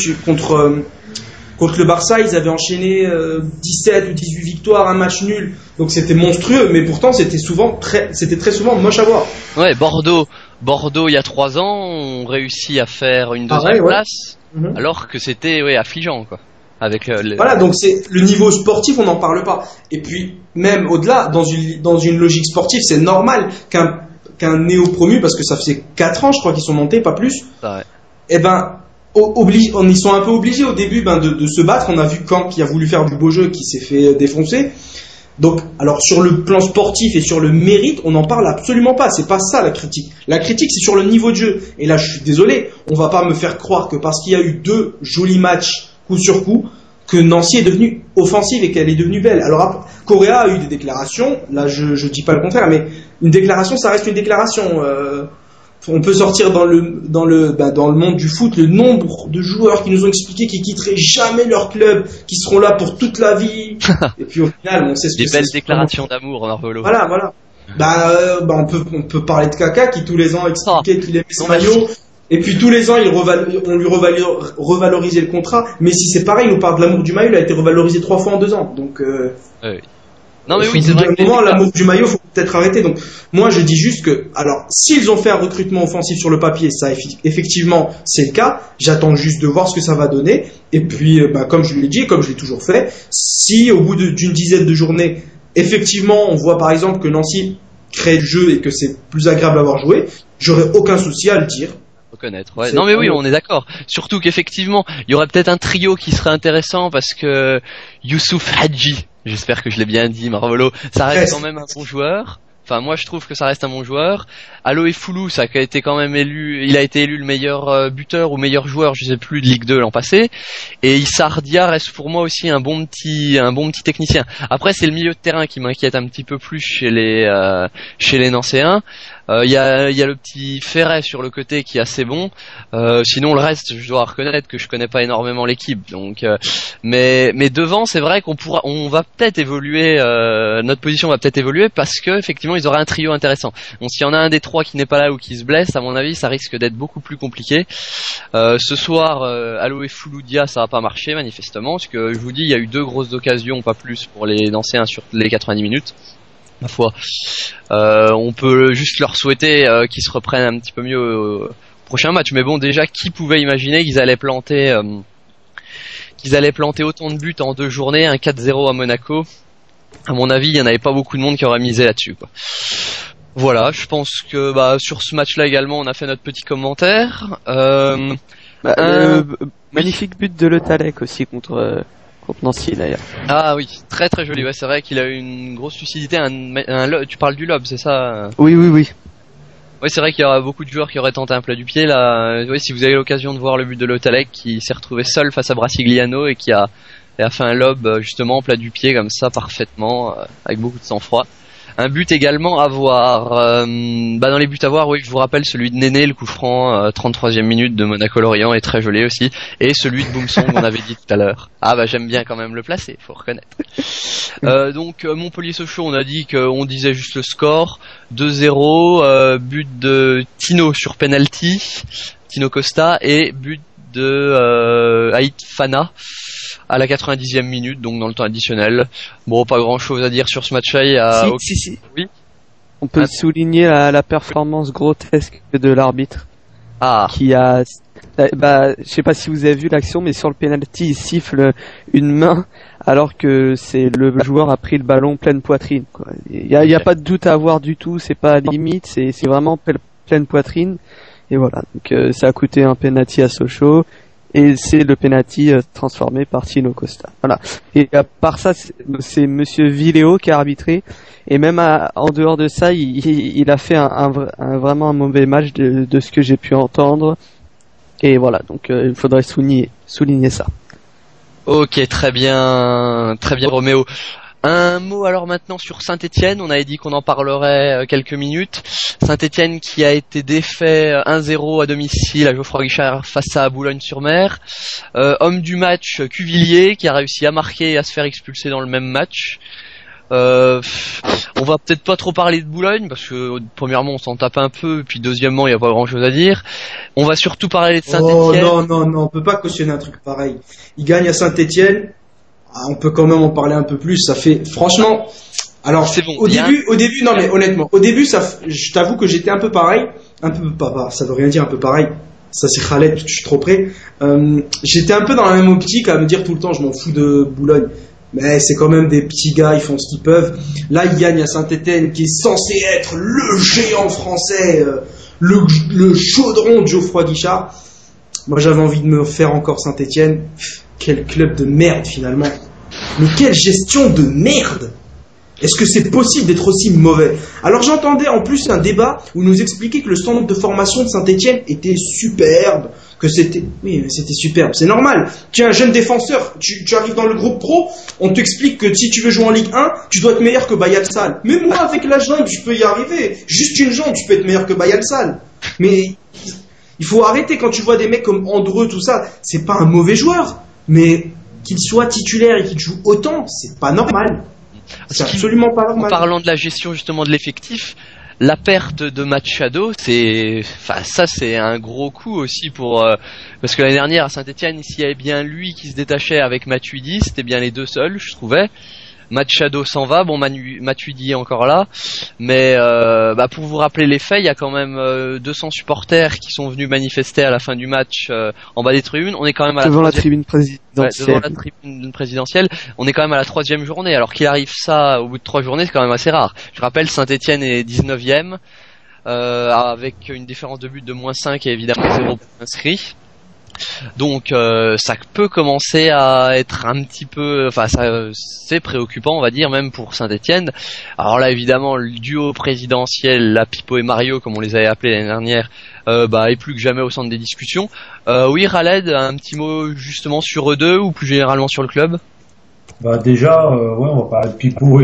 contre le Barça, ils avaient enchaîné 17 ou 18 victoires, un match nul. Donc c'était monstrueux, mais pourtant c'était très souvent moche à voir. Ouais, Bordeaux, il y a 3 ans, ont réussi à faire une deuxième Pareil, ouais. place, alors que c'était affligeant, quoi. Avec Voilà, donc c'est le niveau sportif, on n'en parle pas. Et puis même au-delà, dans une logique sportive, c'est normal qu'un néo-promu, parce que ça faisait 4 ans, je crois qu'ils sont montés, pas plus. Ouais. Eh ben, ils sont un peu obligés au début de se battre. On a vu Caen qui a voulu faire du beau jeu, qui s'est fait défoncer. Donc, alors sur le plan sportif et sur le mérite, on n'en parle absolument pas. C'est pas ça la critique. La critique, c'est sur le niveau de jeu. Et là, je suis désolé, on va pas me faire croire que parce qu'il y a eu 2 jolis matchs coup sur coup, que Nancy est devenue offensive et qu'elle est devenue belle. Alors, Correa a eu des déclarations. Là, je dis pas le contraire, mais une déclaration, ça reste une déclaration. On peut sortir dans le monde du foot le nombre de joueurs qui nous ont expliqué qu'ils quitteraient jamais leur club, qui seront là pour toute la vie. Et puis au final, on sait ce que c'est. Des belles déclarations d'amour, Marvolo. Voilà. On peut parler de Kaka qui tous les ans expliquait qu'il aimait ce maillot. Et puis tous les ans, on lui revalorisait le contrat. Mais si c'est pareil, il nous parle de l'amour du maillot, il a été revalorisé 3 fois en 2 ans. Donc Oui. Non mais oui, c'est vrai. À un moment, l'amour du maillot, faut peut-être arrêter. Donc, moi, je dis juste que, alors, s'ils ont fait un recrutement offensif sur le papier, ça, effectivement, c'est le cas. J'attends juste de voir ce que ça va donner. Et puis, comme je l'ai dit, et comme je l'ai toujours fait, si au bout d'une dizaine de journées, effectivement, on voit par exemple que Nancy crée le jeu et que c'est plus agréable à avoir joué, j'aurais aucun souci à le dire. Reconnaître. Ouais. Non mais oui, on est d'accord. Surtout qu'effectivement, il y aurait peut-être un trio qui serait intéressant parce que Youssouf Hadji, j'espère que je l'ai bien dit, Marvolo, ça reste quand même un bon joueur. Enfin, moi, je trouve que ça reste un bon joueur. Aloé Foulou, ça a été quand même il a été élu le meilleur buteur ou meilleur joueur, je sais plus, de Ligue 2 l'an passé. Et Issa Dia reste pour moi aussi un bon petit technicien. Après, c'est le milieu de terrain qui m'inquiète un petit peu plus chez les Nancéens. Il y a le petit Ferret sur le côté qui est assez bon. Sinon le reste, je dois reconnaître que je connais pas énormément l'équipe. Donc, mais devant, c'est vrai on va peut-être évoluer. Notre position va peut-être évoluer parce que effectivement, ils auraient un trio intéressant. Donc, s'il y en a un des 3 qui n'est pas là ou qui se blesse, à mon avis, ça risque d'être beaucoup plus compliqué. Ce soir, Aloé Fouloudia, ça va pas marcher manifestement, parce que je vous dis, il y a eu 2 grosses occasions, pas plus, pour les Nancéens sur les 90 minutes. Ma foi, on peut juste leur souhaiter qu'ils se reprennent un petit peu mieux au prochain match. Mais bon, déjà, qui pouvait imaginer qu'ils allaient planter autant de buts en 2 journées, un 4-0 à Monaco. À mon avis, il y en avait pas beaucoup de monde qui aurait misé là-dessus, quoi. Voilà, je pense que sur ce match-là également, on a fait notre petit commentaire. Magnifique but de Le Talec aussi contre Nancy d'ailleurs. Ah oui, très très joli. Ouais, c'est vrai qu'il a eu une grosse lucidité. Tu parles du lob, c'est ça? Oui. Oui, c'est vrai qu'il y aura beaucoup de joueurs qui auraient tenté un plat du pied là. Oui, si vous avez l'occasion de voir le but de Le Talec qui s'est retrouvé seul face à Brassigliano et qui a fait un lob justement en plat du pied comme ça parfaitement avec beaucoup de sang-froid. Un but également à voir. Dans les buts à voir, oui, je vous rappelle celui de Néné, le coup franc, 33e minute de Monaco-Lorient est très joli aussi. Et celui de Boumsong, on avait dit tout à l'heure. Ah j'aime bien quand même le placer, faut reconnaître. Donc Montpellier-Sochaux, on a dit qu'on disait juste le score. 2-0, but de Tino sur penalty, Tino Costa, et but de Haït Fana à la 90e minute, donc dans le temps additionnel. Bon, pas grand chose à dire sur ce match-là. Si. Oui. On peut souligner la performance grotesque de l'arbitre. Qui a, je sais pas si vous avez vu l'action, mais sur le penalty, il siffle une main alors que c'est le joueur a pris le ballon pleine poitrine, quoi. Il y a pas de doute à avoir du tout, c'est pas limite, c'est vraiment pleine poitrine. Et voilà, donc ça a coûté un penalty à Sochaux et c'est le penalty transformé par Tino Costa. Voilà. Et à part ça, c'est monsieur Villéo qui a arbitré. Et même en dehors de ça, il a fait vraiment un mauvais match de ce que j'ai pu entendre. Et voilà, donc il faudrait souligner ça. Ok, très bien Roméo. Un mot alors maintenant sur Saint-Étienne. On avait dit qu'on en parlerait quelques minutes. Saint-Étienne qui a été défait 1-0 à domicile à Geoffroy Guichard face à Boulogne-sur-Mer. Homme du match, Cuvillier, qui a réussi à marquer et à se faire expulser dans le même match. On va peut-être pas trop parler de Boulogne parce que premièrement on s'en tape un peu, et puis deuxièmement il y a pas grand chose à dire. On va surtout parler de Saint-Étienne. Oh non, on peut pas cautionner un truc pareil. Il gagne à Saint-Étienne. On peut quand même en parler un peu plus. Ça fait franchement. Alors c'est bon, au début, non mais honnêtement, au début je t'avoue que j'étais un peu pareil, ça veut rien dire un peu pareil. Ça c'est Khaled, je suis trop près. J'étais un peu dans la même optique à me dire tout le temps je m'en fous de Boulogne. Mais c'est quand même des petits gars, ils font ce qu'ils peuvent. Là, ils gagnent à Saint-Étienne, qui est censé être le géant français, le chaudron de Geoffroy Guichard. Moi, j'avais envie de me faire encore Saint-Étienne. Quel club de merde, finalement. Mais quelle gestion de merde! Est-ce que c'est possible d'être aussi mauvais? Alors j'entendais en plus un débat où nous expliquait que le centre de formation de Saint-Étienne était superbe, c'était superbe, c'est normal. Tu es un jeune défenseur, tu arrives dans le groupe pro, on t'explique que si tu veux jouer en Ligue 1, tu dois être meilleur que Bayal Sall. Mais moi avec la jambe, je peux y arriver. Juste une jambe, tu peux être meilleur que Bayal Sall. Mais il faut arrêter quand tu vois des mecs comme Andreux, tout ça, c'est pas un mauvais joueur, mais qu'il soit titulaire et qu'il joue autant, c'est pas normal. C'est absolument pas normal. En parlant de la gestion justement de l'effectif, la perte de Machado, c'est un gros coup aussi parce que l'année dernière à Saint-Étienne, s'il y avait bien lui qui se détachait avec Matuidi, c'était bien les deux seuls, je trouvais. Machado s'en va, bon Matuidi est encore là, mais pour vous rappeler les faits, il y a quand même 200 supporters qui sont venus manifester à la fin du match en bas des tribunes. On est quand même à devant la tribune présidentielle. Devant la tribune présidentielle. On est quand même à la 3e journée. Alors qu'il arrive ça au bout de 3 journées, c'est quand même assez rare. Je rappelle, Saint-Étienne est 19e avec une différence de but de -5 et évidemment 0 points inscrits. Donc ça peut commencer à être un petit peu, c'est préoccupant on va dire même pour Saint-Étienne. Alors là évidemment le duo présidentiel, la Pipo et Mario comme on les avait appelés l'année dernière, est plus que jamais au centre des discussions. Oui Khaled, un petit mot justement sur eux deux ou plus généralement sur le club? Déjà, on va parler de Pipo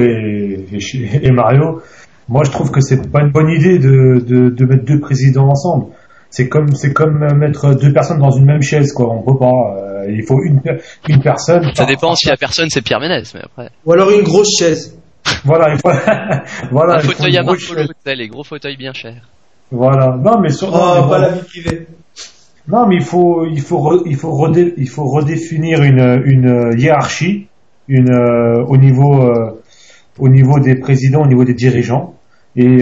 et Mario. Moi je trouve que c'est pas une bonne idée de mettre deux présidents ensemble. C'est comme mettre deux personnes dans une même chaise, quoi. On peut pas. Il faut une personne. Ça dépend si la personne c'est Pierre Ménès, mais après. Ou alors une grosse chaise. Voilà, il faut. Un fauteuil à Marco L'Hôtel, les gros fauteuils bien chers. Voilà. Non, mais sur. Pas la vie privée. Non, mais il faut redéfinir une hiérarchie, au niveau des présidents, au niveau des dirigeants, et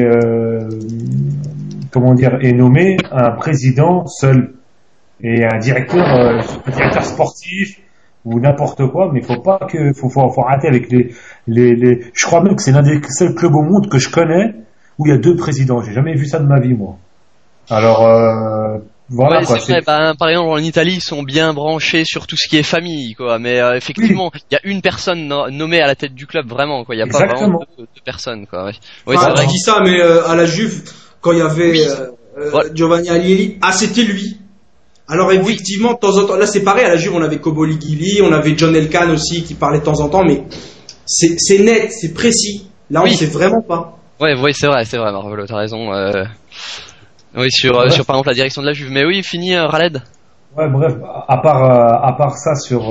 et nommer un président seul et un directeur sportif ou n'importe quoi, mais faut arrêter avec les je crois même que c'est l'un des seuls clubs au monde que je connais où il y a deux présidents. J'ai jamais vu ça de ma vie, moi. Alors voilà, ouais, quoi. C'est vrai, par exemple en Italie ils sont bien branchés sur tout ce qui est famille, quoi, mais effectivement il y a une personne nommée à la tête du club vraiment, quoi. Il y a Exactement. Pas vraiment deux personnes, quoi. Ouais. Oui, c'est vrai. Je dis ça, mais à la Juve quand il y avait Giovanni Agnelli, c'était lui. Alors effectivement de temps en temps, là c'est pareil, à la Juve on avait Koboli Gili, on avait John Elkann aussi qui parlait de temps en temps, mais c'est net, c'est précis. Là on sait vraiment pas. Ouais, c'est vrai Marvelo, t'as raison. Oui, sur par exemple la direction de la Juve. Mais oui, fini Khaled. Ouais, bref, à part ça sur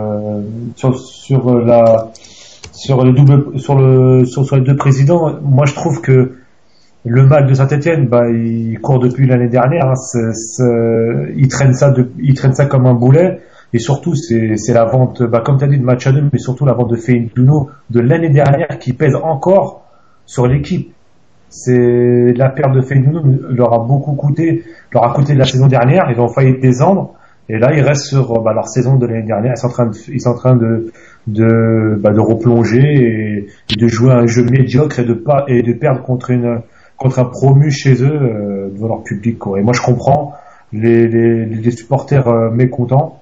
les deux présidents, moi je trouve que le mal de Saint-Étienne, il court depuis l'année dernière. Il traîne ça comme un boulet. Et surtout, c'est la vente, comme t'as dit, de Machado, mais surtout la vente de Feintuno de l'année dernière qui pèse encore sur l'équipe. c'est la perte de Feyenoord leur a coûté de la saison dernière. Ils ont failli descendre. Et là, ils restent sur leur saison de l'année dernière. Ils sont en train de replonger et de jouer un jeu médiocre et de perdre contre un promu chez eux devant leur public, quoi. Et moi, je comprends les supporters mécontents.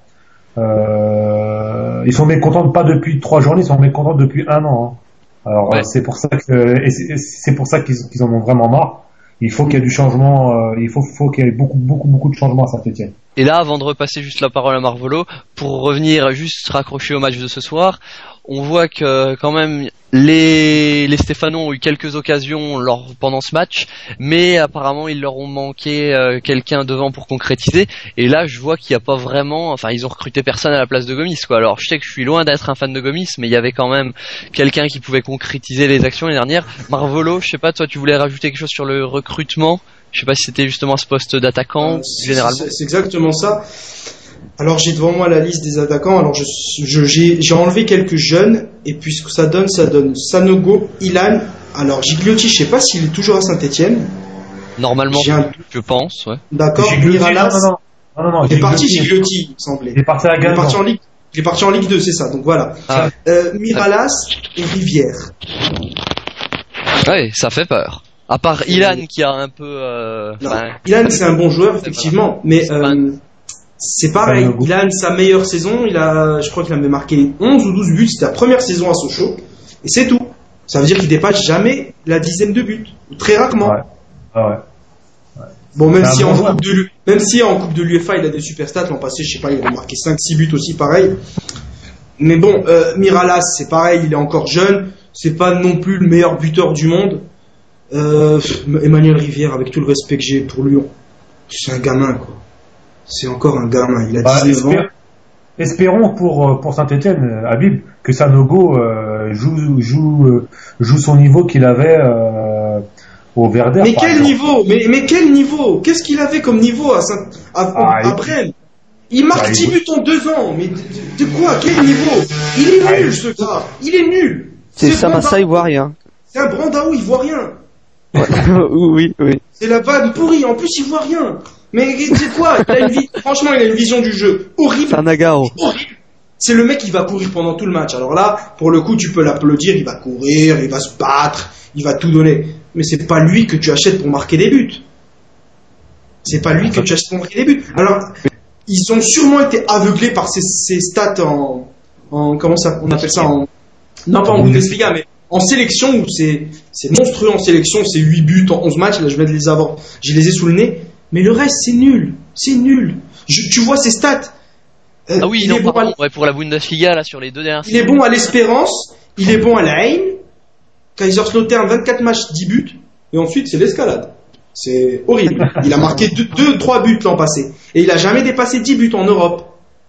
Ils sont mécontents pas depuis 3 journées, ils sont mécontents depuis 1 an. Hein. Alors Ouais. c'est pour ça qu'ils en ont vraiment marre. Il faut qu'il y ait du changement. Il faut qu'il y ait beaucoup de changements à Saint-Etienne. Et là, avant de repasser juste la parole à Marvolo, pour revenir juste raccrocher au match de ce soir, on voit que quand même les Stéphanois ont eu quelques occasions pendant ce match, mais apparemment ils leur ont manqué quelqu'un devant pour concrétiser. Et là, je vois qu'il n'y a pas vraiment, enfin ils ont recruté personne à la place de Gomis, quoi. Alors je sais que je suis loin d'être un fan de Gomis, mais il y avait quand même quelqu'un qui pouvait concrétiser les actions l'année dernière. Marvolo, je sais pas, toi tu voulais rajouter quelque chose sur le recrutement? Je sais pas si c'était justement ce poste d'attaquant, généralement. C'est exactement ça. Alors j'ai devant moi la liste des attaquants. Alors j'ai enlevé quelques jeunes et puis ce que ça donne. Sanogo, Ilan. Alors Gigliotti, je sais pas s'il est toujours à Saint-Etienne. Normalement, je pense, ouais. D'accord. Gigliotti, Miralas. Non. Il est parti Gigliotti, il me semblait. Il est parti à Guingamp. Il est parti en Ligue 2, c'est ça. Donc voilà. Ah. Miralas et Rivière. Ouais, ça fait peur. À part Ilan qui a un peu... Ilan, c'est un bon joueur, effectivement, mais c'est pareil. Ilan, sa meilleure saison, je crois qu'il avait marqué 11 ou 12 buts, c'était la première saison à Sochaux, et c'est tout. Ça veut dire qu'il dépasse jamais la 10aine de buts, ou très rarement. Ouais. Ah ouais. Bon, même si en Coupe de l'UEFA, il a des super stats, l'an passé, je sais pas, il a marqué 5-6 buts aussi, pareil. Mais bon, Miralas, c'est pareil, il est encore jeune, c'est pas non plus le meilleur buteur du monde. Emmanuel Rivière, avec tout le respect que j'ai pour lui, c'est un gamin, quoi. C'est encore un gamin, il a 19 ans. Espérons pour Saint-Etienne, Habib, que Sanogo joue son niveau qu'il avait au Werder. Mais quel niveau? Mais quel niveau? Qu'est-ce qu'il avait comme niveau à Brême? Il marque 10 buts en 2 ans, mais de quoi? Quel niveau? Il est nul, ce gars. Il est nul. C'est Samassa ivoirien. C'est un Brandao ivoirien. Oui. C'est la vanne pourrie. En plus, il voit rien. Mais c'est quoi? Franchement, il a une vision du jeu horrible. C'est un Nagao. Horrible. C'est le mec qui va courir pendant tout le match. Alors là, pour le coup, tu peux l'applaudir. Il va courir, il va se battre, il va tout donner. Mais c'est pas lui que tu achètes pour marquer des buts. C'est pas lui que tu achètes pour marquer des buts. Alors, ils ont sûrement été aveuglés par ces stats en comment ça, on appelle ça non pas en Bundesliga, mais en sélection, où c'est monstrueux en sélection, c'est 8 buts en 11 matchs, là je viens de les avoir, je les ai sous le nez, mais le reste c'est nul. Tu vois ces stats. Ah oui, non, pour la Bundesliga, là, sur les 2 dernières il est bon à l'Espérance, il est bon à la Haine, Kaiserslautern, 24 matchs, 10 buts, et ensuite c'est l'escalade. C'est horrible. Il a marqué 2-3 buts l'an passé, et il a jamais dépassé 10 buts en Europe.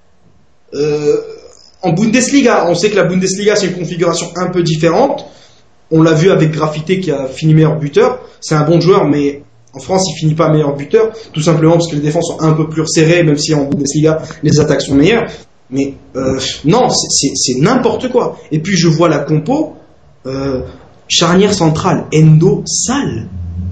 En Bundesliga, on sait que la Bundesliga c'est une configuration un peu différente. On l'a vu avec Graffité qui a fini meilleur buteur. C'est un bon joueur, mais en France il finit pas meilleur buteur, tout simplement parce que les défenses sont un peu plus resserrées, même si en Bundesliga les attaques sont meilleures. Mais non, c'est n'importe quoi. Et puis je vois la compo, charnière centrale, Endo, Sale.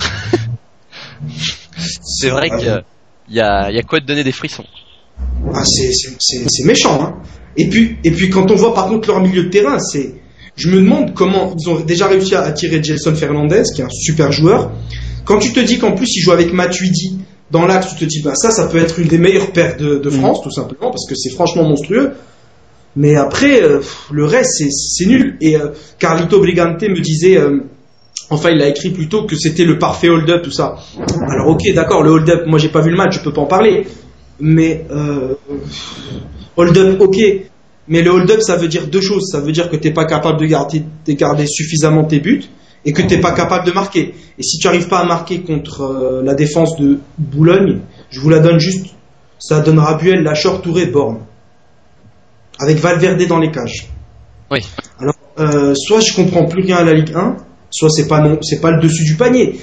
C'est vrai qu'il y a quoi de donner des frissons. Ah, c'est méchant, hein. Et puis quand on voit par contre leur milieu de terrain, je me demande comment ils ont déjà réussi à attirer Gelson Fernandez, qui est un super joueur. Quand tu te dis qu'en plus il joue avec Matuidi dans l'axe, tu te dis ça peut être une des meilleures paires de France, tout simplement, parce que c'est franchement monstrueux. Mais après, le reste c'est nul. Et Carlito Brigante me disait, enfin il l'a écrit plutôt, que c'était le parfait hold-up, tout ça. Alors ok, d'accord, le hold-up, moi j'ai pas vu le match, je peux pas en parler. Mais hold-up, ok. Mais le hold-up, ça veut dire 2 choses. Ça veut dire que t'es pas capable de garder suffisamment tes buts et que t'es pas capable de marquer. Et si tu arrives pas à marquer contre la défense de Boulogne, je vous la donne juste. Ça donnera Buel, Lachor, Touré, Borne. Avec Valverde dans les cages. Oui. Alors, soit je comprends plus rien à la Ligue 1, soit c'est pas le dessus du panier.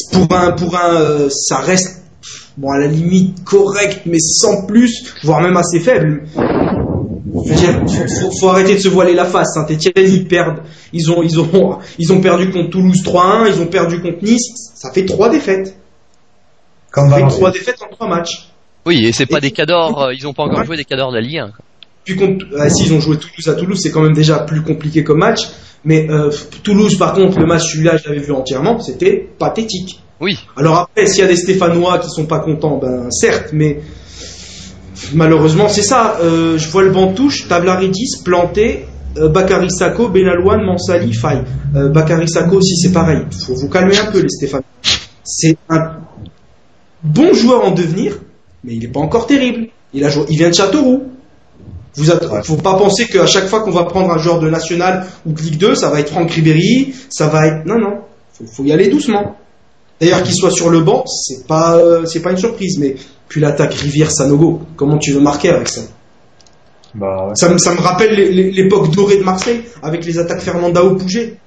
Ça reste, bon, à la limite correct, mais sans plus, voire même assez faible. Je veux dire, faut arrêter de se voiler la face. Saint-Etienne, ils perdent. Ils ont perdu contre Toulouse 3-1, ils ont perdu contre Nice. Ça fait 3 défaites. Comme Ça fait Valenciennes. 3 défaites en 3 matchs. Oui, et c'est pas Et- des cadors, ils ont pas encore joué des cadors de la Ligue 1. Quoi. Puis si ils ont joué Toulouse à Toulouse, c'est quand même déjà plus compliqué comme match. Mais Toulouse, par contre, le match celui-là, je l'avais vu entièrement, c'était pathétique. Oui, Alors après, s'il y a des Stéphanois qui sont pas contents, ben certes, mais malheureusement c'est ça. Je vois le banc de touche, Tavlaridis, Planté, Bakary Sako, Benalouane, Mansali, Faye. Bakary Sako aussi c'est pareil. Faut vous calmer un peu les Stéphanois. C'est un bon joueur en devenir, mais il n'est pas encore terrible. Il vient de Châteauroux. Faut pas penser qu'à chaque fois qu'on va prendre un joueur de National ou de Ligue 2, ça va être Franck Ribéry, ça va être... Non. Faut y aller doucement. D'ailleurs, qu'il soit sur le banc, c'est pas une surprise, mais puis l'attaque Rivière-Sanogo, comment tu veux marquer avec ça? Bah, ouais. Ça me rappelle l'époque dorée de Marseille, avec les attaques Fernandao Pouget.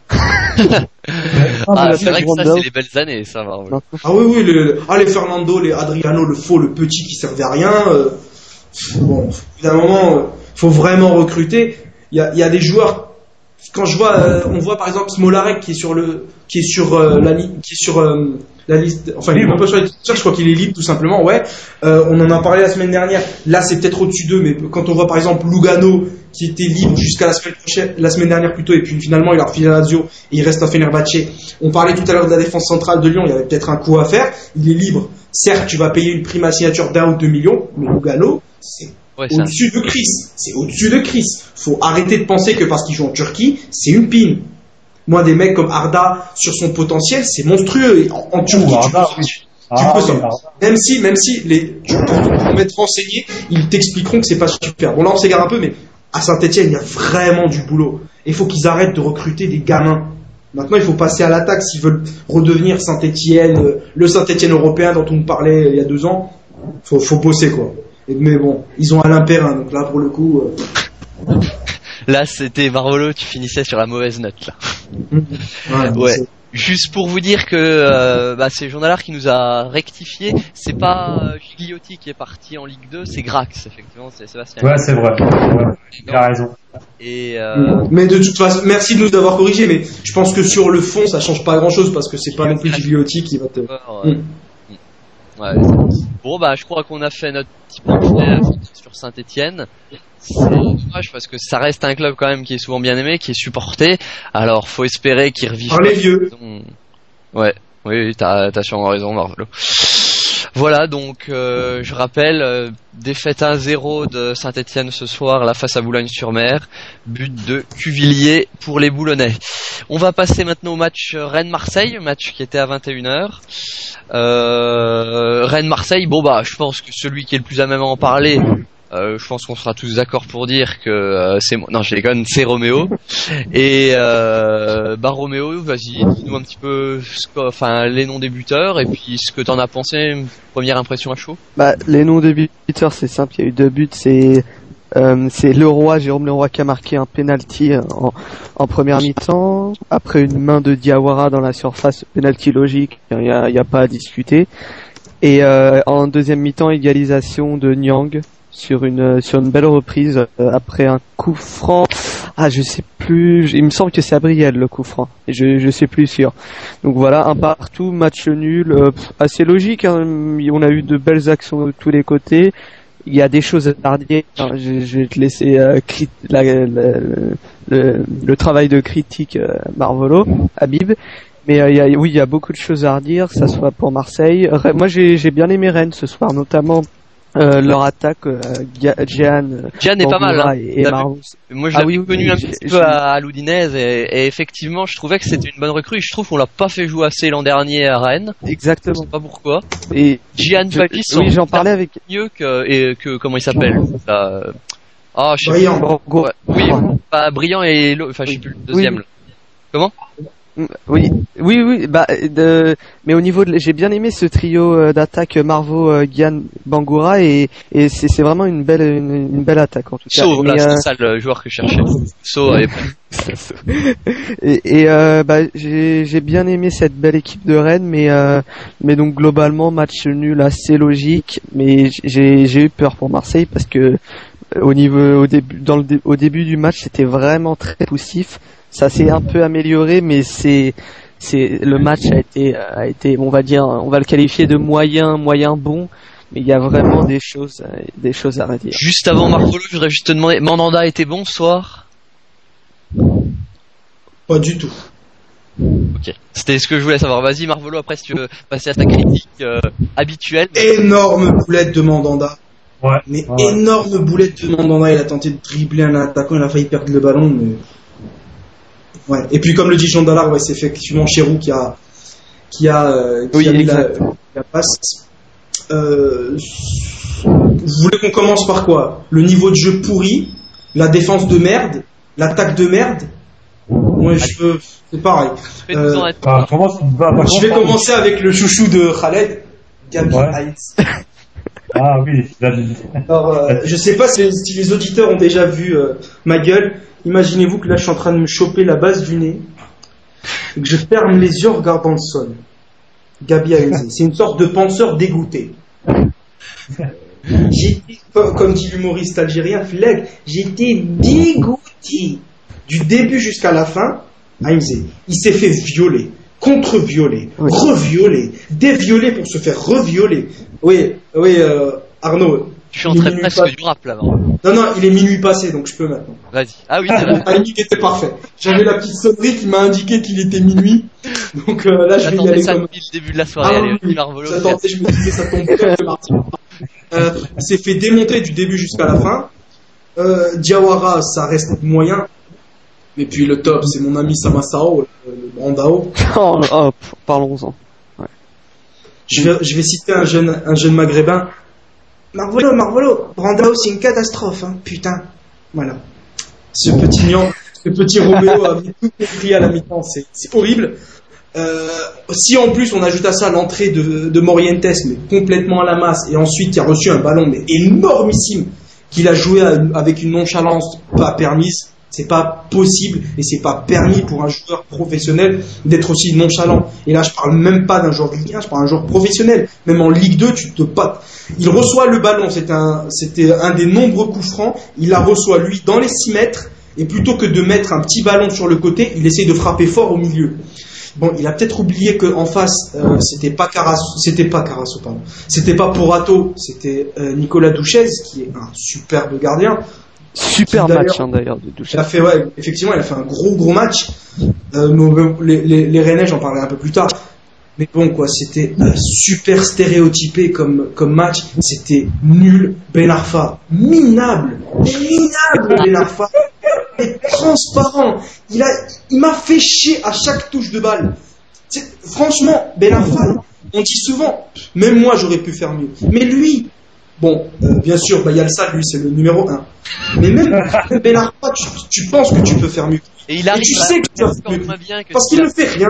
c'est vrai que ça, c'est les belles années, ça va. Ouais. Ah oui, les Fernando, les Adriano, le faux, le petit qui servait à rien. Bon, au bout d'un moment, faut vraiment recruter. Il y a des joueurs. Quand je vois, on voit par exemple Smolarek qui est sur la liste, enfin il est un peu sur les transferts, je crois qu'il est libre tout simplement, ouais. On en a parlé la semaine dernière. Là, c'est peut-être au-dessus d'eux, mais quand on voit par exemple Lugano qui était libre jusqu'à la semaine dernière plutôt, et puis finalement il a refilé à Lazio et il reste à Fenerbahçe. On parlait tout à l'heure de la défense centrale de Lyon, il y avait peut-être un coup à faire. Il est libre. Certes, tu vas payer une prime à signature d'1 ou 2 millions, mais Lugano, c'est au-dessus de Chris. C'est au-dessus de Chris. Faut arrêter de penser que parce qu'il joue en Turquie, c'est une pine. Moi, des mecs comme Arda, sur son potentiel, c'est monstrueux. Et en Turquie, même si pour m'être renseigné, ils t'expliqueront que c'est pas super. Bon, là, on s'égare un peu, mais à Saint-Etienne, il y a vraiment du boulot. Et il faut qu'ils arrêtent de recruter des gamins. Maintenant, il faut passer à l'attaque s'ils veulent redevenir Saint-Etienne, le Saint-Etienne européen dont on nous parlait il y a 2 ans. Faut bosser, quoi. Mais bon, ils ont Alain Perrin, donc là, pour le coup... Là, c'était Marvolo, tu finissais sur la mauvaise note, là. Ouais. Juste pour vous dire que c'est Journalard qui nous a rectifié, c'est pas Gigliotti qui est parti en Ligue 2, c'est Grax, effectivement, c'est Sébastien. Ouais, c'est vrai. Il a raison. Et Mais de toute façon, merci de nous avoir corrigé, mais je pense que sur le fond, ça change pas grand-chose parce que c'est pas non plus Gigliotti qui va te... Ouais. Bon, je crois qu'on a fait notre petit pamphlet sur Saint-Etienne. C'est dommage parce que ça reste un club quand même qui est souvent bien aimé, qui est supporté. Alors, faut espérer qu'il revive. Les vieux. Ouais. Oui, t'as sûrement raison, Marvelo. Voilà, donc je rappelle, défaite 1-0 de Saint-Etienne ce soir, là face à Boulogne-sur-Mer, but de Cuvillier pour les Boulonnais. On va passer maintenant au match Rennes-Marseille, match qui était à 21h. Rennes-Marseille, je pense que celui qui est le plus à même à en parler, je pense qu'on sera tous d'accord pour dire que c'est Roméo. Et Roméo, vas-y, dis-nous un petit peu les noms des buteurs et puis ce que t'en as pensé, une première impression à chaud. Les noms des buteurs, c'est simple, il y a eu 2 buts, c'est Jérôme Leroy qui a marqué un penalty en première mi-temps, après une main de Diawara dans la surface, penalty logique, il y a pas à discuter. Et en deuxième mi-temps, égalisation de Nyang sur une belle reprise après un coup franc. Je sais plus, il me semble que c'est Abriel le coup franc. Et je sais plus sûr. Donc voilà, un partout, match nul, assez logique, hein. On a eu de belles actions de tous les côtés. Il y a des choses à dire. Je vais te laisser le travail de critique Marvolo, Habib. Mais il y a beaucoup de choses à redire, que ça soit pour Marseille. Moi j'ai bien aimé Rennes ce soir, notamment leur attaque, Gian est pas mal, hein. et Marvolo. Moi je l'avais connu un petit peu à l'Udinese et effectivement je trouvais que c'était une bonne recrue. Je trouve qu'on l'a pas fait jouer assez l'an dernier à Rennes. Exactement. Je sais pas pourquoi. Et Gian Papis, j'en parlais avec mieux que comment il s'appelle Brillant. Oui, pas Brillant et je sais plus le deuxième. Oui. Comment? Oui, mais au niveau j'ai bien aimé ce trio d'attaque Marvo, Gian, Bangoura et c'est vraiment une belle attaque en tout cas. C'est ça le joueur que je cherchais. J'ai bien aimé cette belle équipe de Rennes, mais donc globalement match nul assez logique, mais j'ai eu peur pour Marseille parce que au début du match, c'était vraiment très poussif. Ça s'est un peu amélioré, mais le match a été, on va le qualifier de moyen bon. Mais il y a vraiment des choses à redire. Juste avant Marvolo, je voudrais juste te demander, Mandanda était bon ce soir? Pas du tout. Ok, c'était ce que je voulais savoir. Vas-y Marvolo, après si tu veux passer à ta critique habituelle. Énorme boulette de Mandanda. Ouais. Mais énorme boulette de Mandanda. Il a tenté de dribbler un attaquant, il a failli perdre le ballon. Mais... ouais. Et puis comme le dit Jean Dallard, c'est effectivement Chérou qui a mis la passe. Vous voulez qu'on commence par quoi? Le niveau de jeu pourri, la défense de merde, l'attaque de merde. Moi, c'est pareil. Je vais commencer avec le chouchou de Khaled, Gabi Hayes. Ah oui. Alors, je sais pas si les auditeurs ont déjà vu ma gueule. Imaginez-vous que là, je suis en train de me choper la base du nez, et que je ferme les yeux en regardant le sol. Gabi Hayes, c'est une sorte de penseur dégoûté. J'étais, comme dit l'humoriste algérien Fleg, j'étais dégoûté du début jusqu'à la fin. Haïmzé, il s'est fait violer, contre-violer, revioler, dévioler pour se faire revioler. Oui, Arnaud. Je suis en train de presque du rap là. Non, il est minuit passé, donc je peux maintenant. Vas-y. Ah oui, c'est vrai. Timing était parfait. J'avais la petite sonnerie qui m'a indiqué qu'il était minuit. Donc là, je vais y aller comme... le début de la soirée. Allez, Marvolo. J'attendais, je me disais, ça tombe bien, c'est parti. Il s'est fait démonter du début jusqu'à la fin. Diawara, ça reste moyen. Et puis le top, c'est mon ami Samasao, le Brandao. Parlons-en. Ouais. Je vais citer un jeune maghrébin. Marvolo, Brandao, c'est une catastrophe, hein, putain. Voilà. Ce petit Roméo a tout compris à la mi-temps, c'est horrible. Si en plus on ajoute à ça l'entrée de Morientes, mais complètement à la masse, et ensuite il a reçu un ballon mais énormissime qu'il a joué avec une nonchalance pas permise. C'est pas possible et c'est pas permis pour un joueur professionnel d'être aussi nonchalant. Et là, je parle même pas d'un joueur de Ligue 1, je parle d'un joueur professionnel. Même en Ligue 2, il reçoit le ballon, c'était un des nombreux coups francs. Il la reçoit, lui, dans les 6 mètres. Et plutôt que de mettre un petit ballon sur le côté, il essaye de frapper fort au milieu. Bon, il a peut-être oublié qu'en face, c'était pas Carasso, pardon. C'était pas Porato, c'était Nicolas Douchez, qui est un superbe gardien. Super match d'ailleurs de Douchez. Effectivement, il a fait un gros match. Les Rennais, j'en parlerai un peu plus tard. Mais bon, quoi, c'était super stéréotypé comme match. C'était nul. Ben Arfa, minable Ben Arfa. Et transparent. Il m'a fait chier à chaque touche de balle. Franchement, Ben Arfa, on dit souvent, même moi j'aurais pu faire mieux. Mais lui, bon, bien sûr, Yalsa, lui, c'est le numéro 1. Mais même Ben Arfa, tu penses que tu peux faire mieux. Et il arrive. Et tu sais que tu peux faire mieux. Parce qu'il ne fait rien.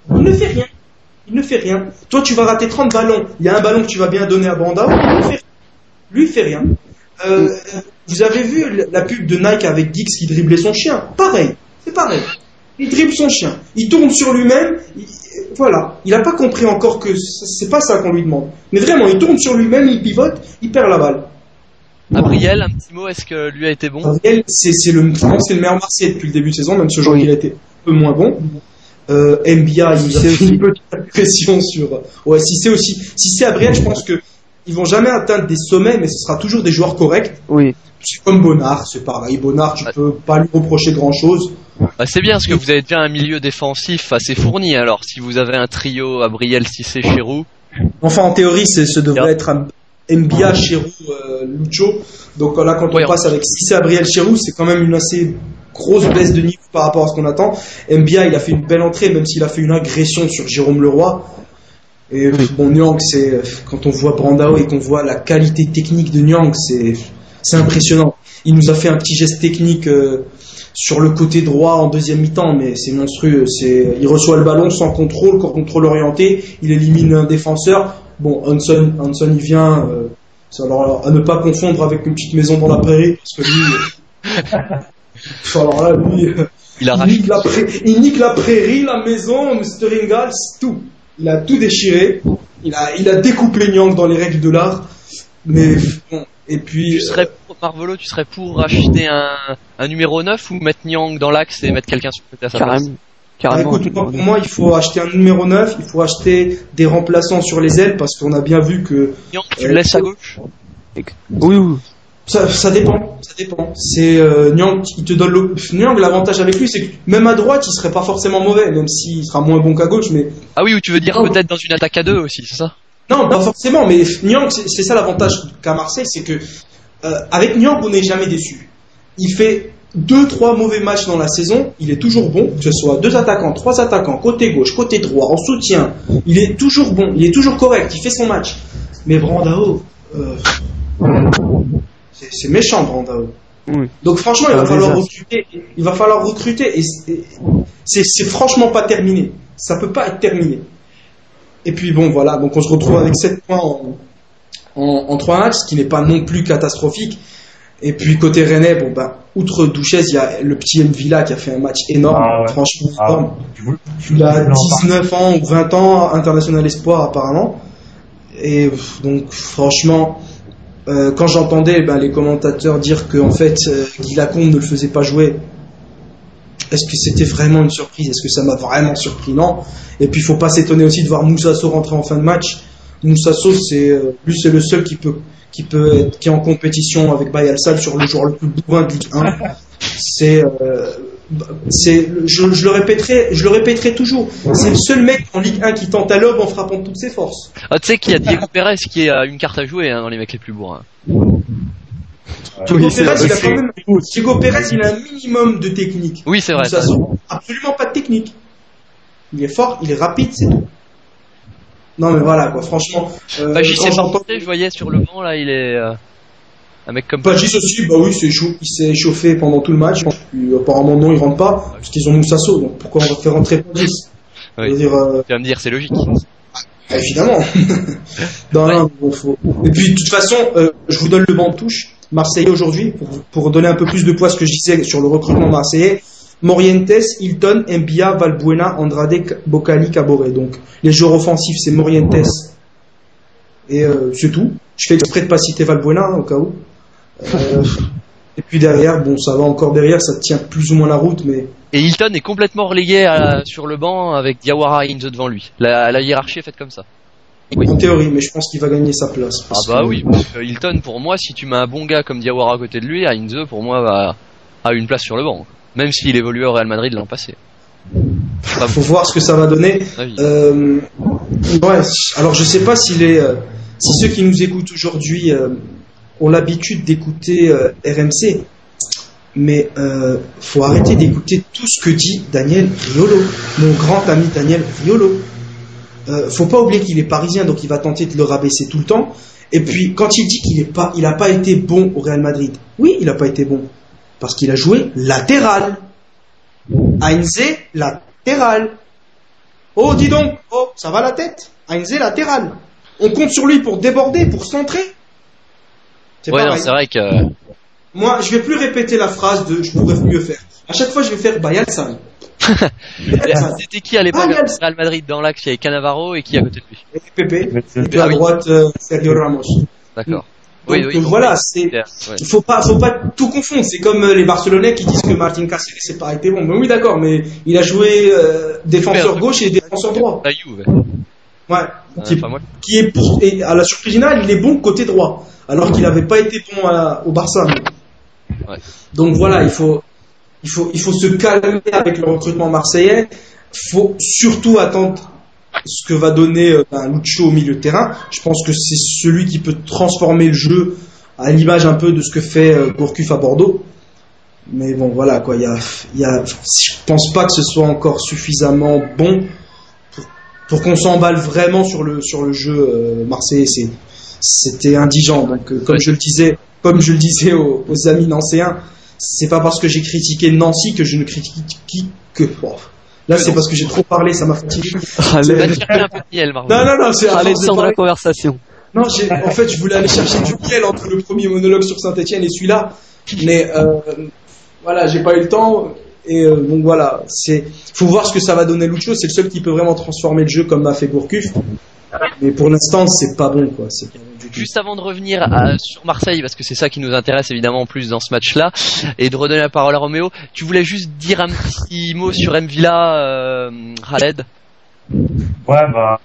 Il ne fait rien. Toi, tu vas rater 30 ballons. Il y a un ballon que tu vas bien donner à Branda. Lui, il fait rien. Vous avez vu la pub de Nike avec Giggs qui driblait son chien? Pareil. C'est pareil. Il dribble son chien. Il tourne sur lui-même. Voilà. Il n'a pas compris encore que c'est pas ça qu'on lui demande. Mais vraiment, il tourne sur lui-même, il pivote, il perd la balle. Abriel, un petit mot, est-ce que lui a été bon? Abriel, je pense que c'est le meilleur Marseillais depuis le début de saison, même ce jour il a été un peu moins bon. Mbia, il a fait une petite pression sur... Ouais, si c'est Abriel, je pense que ils vont jamais atteindre des sommets, mais ce sera toujours des joueurs corrects. Oui. C'est comme Bonnard, c'est pareil. Bonnard, tu peux pas lui reprocher grand-chose. C'est bien, parce que vous avez déjà un milieu défensif assez fourni, alors, si vous avez un trio Abriel, Cissé, Chérou. Enfin, en théorie, ce devrait être un Mbia, Chérou, Lucho. Donc là, quand on passe avec Cissé, Abriel, Chérou, c'est quand même une assez grosse baisse de niveau par rapport à ce qu'on attend. Mbia, il a fait une belle entrée, même s'il a fait une agression sur Jérôme Leroy. Et bon, Nyang, quand on voit Brandao et qu'on voit la qualité technique de Nyang, c'est impressionnant. Il nous a fait un petit geste technique sur le côté droit en deuxième mi-temps, mais c'est monstrueux. Il reçoit le ballon sans contrôle, contrôle orienté, il élimine un défenseur. Bon, Hanson il vient, alors à ne pas confondre avec une petite maison dans la prairie, parce que lui, alors là, lui, il nique la prairie, la maison, Mr. Ingalls, tout. Il a tout déchiré. Il a découpé Nyang dans les règles de l'art. Mais bon, Et puis, Tu serais pour, Marvolo, tu serais pour acheter un numéro 9 ou mettre Nyang dans l'axe et mettre quelqu'un sur le côté à sa place? Carrément. écoute, pour moi, il faut acheter un numéro 9, il faut acheter des remplaçants sur les ailes, parce qu'on a bien vu que Nyang, tu le laisses à gauche? Oui. ça dépend. C'est Nyang qui te donne Nyang, l'avantage avec lui, c'est que même à droite, il serait pas forcément mauvais, même s'il sera moins bon qu'à gauche, mais Ah oui, ou tu veux dire peut-être dans une attaque à 2 aussi, c'est ça? non, pas forcément, mais Nyang, c'est ça l'avantage qu'a Marseille, c'est que avec Nyang, on n'est jamais déçu. Il fait 2-3 mauvais matchs dans la saison, il est toujours bon, que ce soit 2 attaquants, 3 attaquants, côté gauche, côté droit, en soutien, il est toujours bon, il est toujours correct, il fait son match. Mais Brandao, c'est méchant Brandao. Oui. Donc franchement, il va falloir recruter et c'est franchement pas terminé. Ça peut pas être terminé. Et puis bon, voilà, donc on se retrouve avec 7 points en 3 matchs, ce qui n'est pas non plus catastrophique. Et puis côté Rennais, bon bah, outre Douchez, il y a le petit Mvila qui a fait un match énorme, franchement énorme. Il a 19 ans ou 20 ans, international espoir apparemment. Et donc franchement, quand j'entendais les commentateurs dire que en fait Guy Lacombe ne le faisait pas jouer, est-ce que c'était vraiment une surprise? Est-ce que ça m'a vraiment surpris? Non. Et puis il faut pas s'étonner aussi de voir Moussasso rentrer en fin de match. Moussasso, lui c'est le seul qui est en compétition avec Bayalsal sur le joueur le plus bourrin de Ligue 1. Je le répéterai toujours. C'est le seul mec en Ligue 1 qui tente à l'aube en frappant de toutes ses forces. Ah, tu sais qu'il y a Diego Pérez qui a une carte à jouer dans les mecs les plus bourrins. Diego Pérez, il a un minimum de technique. Oui, c'est vrai. Absolument pas de technique. Il est fort, il est rapide, c'est tout. Non mais voilà quoi, franchement. Bagis s'est pas monté, je voyais sur le banc là, il est un mec comme. Bagis aussi, bah oui, il s'est échauffé pendant tout le match. Puis apparemment non, il rentre pas parce qu'ils ont Moussasso, donc pourquoi on va faire rentrer Bagis? Oui. Tu vas me dire, c'est logique. Évidemment. Et puis de toute façon, je vous donne le banc de touche. Marseillais aujourd'hui, pour donner un peu plus de poids à ce que je disais sur le recrutement marseillais. Morientes, Hilton, Mbia, Valbuena, Andrade, Bocali, Caboret. Donc les joueurs offensifs c'est Morientes et c'est tout. Je fais exprès de pas citer Valbuena au cas où. Et puis derrière, bon ça va encore derrière, ça tient plus ou moins la route, mais. Et Hilton est complètement relégué sur le banc avec Diawara et Inzo devant lui. La hiérarchie est faite comme ça. Oui. En théorie, mais je pense qu'il va gagner sa place. Oui, parce que Hilton pour moi, si tu mets un bon gars comme Diawara à côté de lui, Inzo pour moi a une place sur le banc. Même s'il évoluait au Real Madrid l'an passé. Faut voir ce que ça va donner. Alors je sais pas si ceux qui nous écoutent aujourd'hui ont l'habitude d'écouter RMC, mais faut arrêter d'écouter tout ce que dit Daniel Riolo, mon grand ami Daniel Riolo. Faut pas oublier qu'il est parisien, donc il va tenter de le rabaisser tout le temps. Et puis quand il dit qu'il a pas été bon au Real Madrid, oui, il a pas été bon. Parce qu'il a joué latéral. Heinze, latéral. Oh, dis donc. Oh, ça va la tête. Heinze, latéral. On compte sur lui pour déborder, pour centrer. C'est vrai que... Moi, je vais plus répéter la phrase de je pourrais mieux faire. À chaque fois, je vais faire Bayalsal. C'était qui à l'époque au Real Madrid dans l'axe? Il y avait Cannavaro et qui à côté de lui? Et Pepe. Et puis à droite, Sergio Ramos. D'accord. Donc voilà, il faut pas tout confondre. C'est comme les Barcelonais qui disent que Martin Cáceres c'est pas été bon. Mais oui, d'accord, mais il a joué défenseur gauche et défenseur droit. La Juve. Ouais. Et à la surprise générale, il est bon côté droit, alors qu'il n'avait pas été bon au Barça. Ouais. Donc voilà, il faut se calmer avec le recrutement marseillais. Faut surtout attendre ce que va donner Lucho au milieu de terrain. Je pense que c'est celui qui peut transformer le jeu à l'image un peu de ce que fait Gourcuff à Bordeaux. Mais bon, voilà quoi. Je pense pas que ce soit encore suffisamment bon pour qu'on s'emballe vraiment sur le jeu marseillais. C'était indigent. Donc comme je le disais aux amis nancéens, c'est pas parce que j'ai critiqué Nancy que je ne critique que. Là, c'est parce que j'ai trop parlé, ça m'a fatigué. Non, c'est aller descendre la conversation. Non, en fait, je voulais aller chercher du miel entre le premier monologue sur Saint-Etienne et celui-là, mais voilà, j'ai pas eu le temps. Et donc voilà, faut voir ce que ça va donner Lucho. C'est le seul qui peut vraiment transformer le jeu comme m'a fait Gourcuff. Mais pour l'instant, c'est pas bon, quoi. C'est pas bon du tout. juste avant de revenir sur Marseille, parce que c'est ça qui nous intéresse évidemment en plus dans ce match-là, et de redonner la parole à Roméo, tu voulais juste dire un petit mot sur M'Vila, Khaled? Ouais,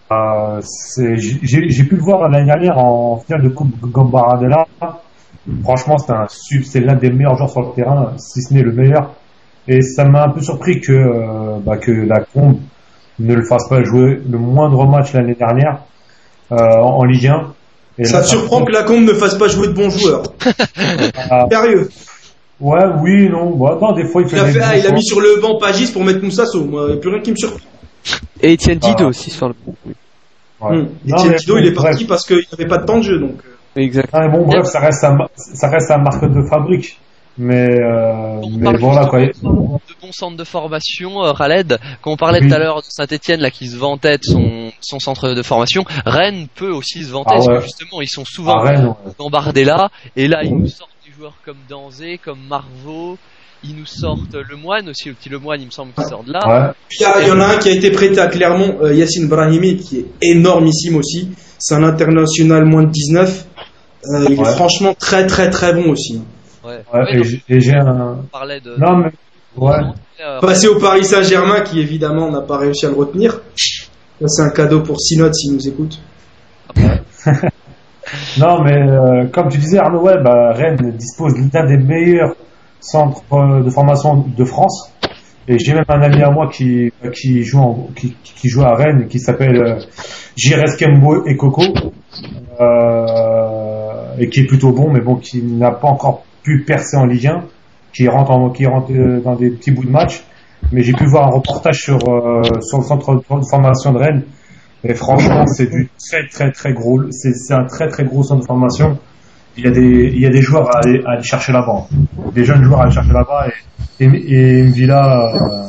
j'ai pu le voir l'année dernière en finale de Coupe Gambaradella. Franchement, c'est l'un des meilleurs joueurs sur le terrain, si ce n'est le meilleur. Et ça m'a un peu surpris que la Combe ne le fasse pas jouer le moindre match l'année dernière en Ligue 1. Et ça là, te surprend que la Combe ne fasse pas jouer de bons joueurs. Sérieux. Ouais, oui, non. Bon, attends, des fois il fait il a mis sur le banc Pagis pour mettre Moussasso. Moi, il n'y a plus rien qui me surprend. Et Etienne Didot aussi sur le banc. Ouais. Etienne Didot, il est parti parce qu'il n'avait pas de temps de jeu, donc. Exact. Ah, bon, bref, ça reste sa marque de fabrique. Mais voilà quoi. De bons centres de formation, Khaled. Quand on parlait tout à l'heure de Saint-Etienne là qui se vantait de son centre de formation, Rennes peut aussi se vanter parce que justement ils sont souvent embardés là. Et là ils nous sortent des joueurs comme Danzé, comme Marvaux. Ils nous sortent Le Moine aussi, le petit Le Moine, il me semble qu'il sort de là. Ouais. Il y en a un qui a été prêté à Clermont, Yassine Brahimi, qui est énormissime aussi. C'est un international moins de 19. Il est franchement très très très bon aussi. Et j'ai un. On parlait de. Non mais. Ouais. Passer au Paris Saint-Germain, qui évidemment n'a pas réussi à le retenir. Ça, c'est un cadeau pour Synod s'il nous écoute. Non mais comme tu disais Arnaud, Rennes dispose d'un des meilleurs centres de formation de France. Et j'ai même un ami à moi qui joue à Rennes, qui s'appelle Jires Kembo et Coco, et qui est plutôt bon, mais bon, qui n'a pas encore pu percer en Ligue 1, qui rentre dans des petits bouts de match. Mais j'ai pu voir un reportage sur le centre de formation de Rennes, et franchement, c'est du très très très gros. C'est un très très gros centre de formation. Il y a des joueurs à aller chercher là-bas, des jeunes joueurs à aller chercher là-bas, et M'Vila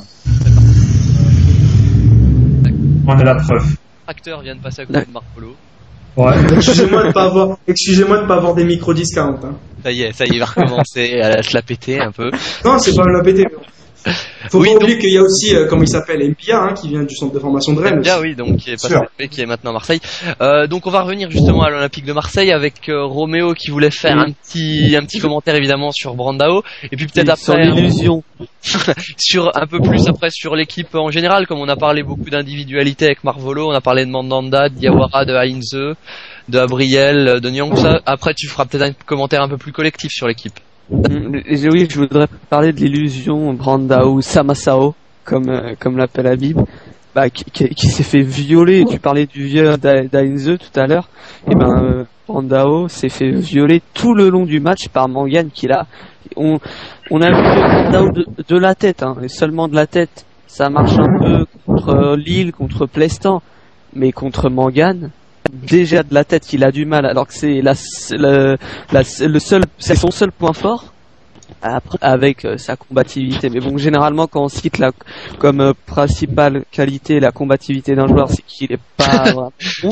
on est la preuve. Acteur vient de passer à côté de Marc Polo. Ouais. Excusez-moi de pas avoir des micro-discounts. Hein. Ça y est, il va recommencer à se la péter un peu. Non, c'est pas la péter. Faut pas oublier qu'il y a aussi, comment il s'appelle, Mpia, qui vient du centre de formation de Rennes. Mpia, oui, donc qui est passé, qui est maintenant à Marseille. Donc on va revenir justement à l'Olympique de Marseille avec Roméo qui voulait faire un petit commentaire évidemment sur Brandao et puis peut-être après sur l'illusion. sur un peu plus après sur l'équipe en général, comme on a parlé beaucoup d'individualité avec Marvolo, on a parlé de Mandanda, de Diawara, de Heinze, de Abriel, de Nyang. Après tu feras peut-être un commentaire un peu plus collectif sur l'équipe. Oui, je voudrais parler de l'illusion Brandao Samasao, comme l'appelle Habib, qui s'est fait violer. Tu parlais du viol d'Heinze tout à l'heure. Et Brandao s'est fait violer tout le long du match par Mangane on a vu Brandao de la tête, et seulement de la tête. Ça marche un peu contre Lille, contre Plestan, mais contre Mangane, déjà de la tête qu'il a du mal, alors que c'est c'est son seul point fort avec sa combativité. Mais bon, généralement quand on cite comme principale qualité la combativité d'un joueur, c'est qu'il est pas vraiment bon.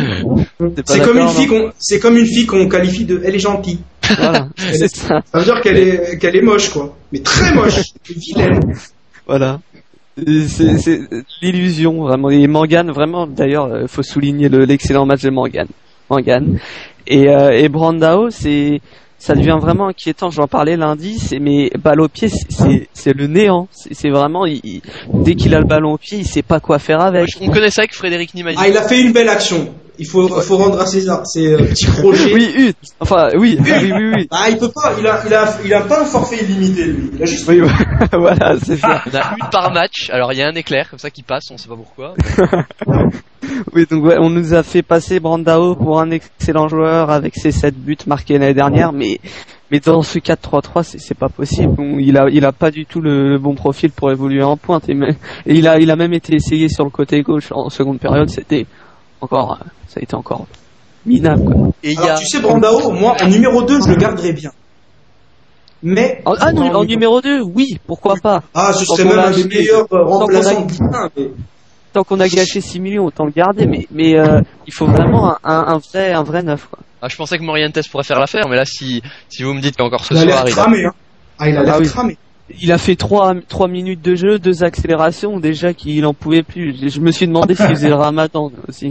C'est comme une fille qu'on qualifie de elle est gentille. Voilà, c'est ça. Ça veut dire qu'elle est moche, quoi. Mais très moche, vilaine. Voilà. C'est l'illusion vraiment. Et Mangane, vraiment, d'ailleurs, faut souligner l'excellent match de Mangane. Et Brandao, ça devient vraiment inquiétant. J'en parlais lundi. Mais balle au pied, c'est le néant. C'est vraiment, dès qu'il a le ballon au pied, il sait pas quoi faire avec. On connaît ça avec Frédéric Nimani. Ah, il a fait une belle action. Il faut rendre à César. C'est petit crochet. Oui. Ah, il peut pas. Il a pas un forfait illimité, lui. Il a juste. Oui, voilà, c'est ça. On a une par match. Alors il y a un éclair comme ça qui passe. On sait pas pourquoi. Oui, donc on nous a fait passer Brandao pour un excellent joueur avec ses 7 buts marqués l'année dernière, mais dans ce 4-3-3, c'est pas possible. Bon, il a pas du tout le bon profil pour évoluer en pointe. Et il a même été essayé sur le côté gauche en seconde période. Ça a été encore minable, quoi. Tu sais, Brandao, moi, en numéro 2, je le garderais bien. Mais. En numéro 2, oui, pourquoi pas. Ah, ce serait même un des meilleurs remplaçants de Ligue 1, mais. Tant qu'on a gâché 6 millions, autant le garder, mais il faut vraiment un vrai neuf, quoi. Ah, je pensais que Morientes pourrait faire l'affaire, mais là, si vous me dites qu'encore ce soir, il a l'air cramé, hein. Ah, il a l'air cramé. il a fait 3 minutes de jeu, 2 accélérations, déjà qu'il en pouvait plus. Je me suis demandé s'il faisait le ramadan aussi.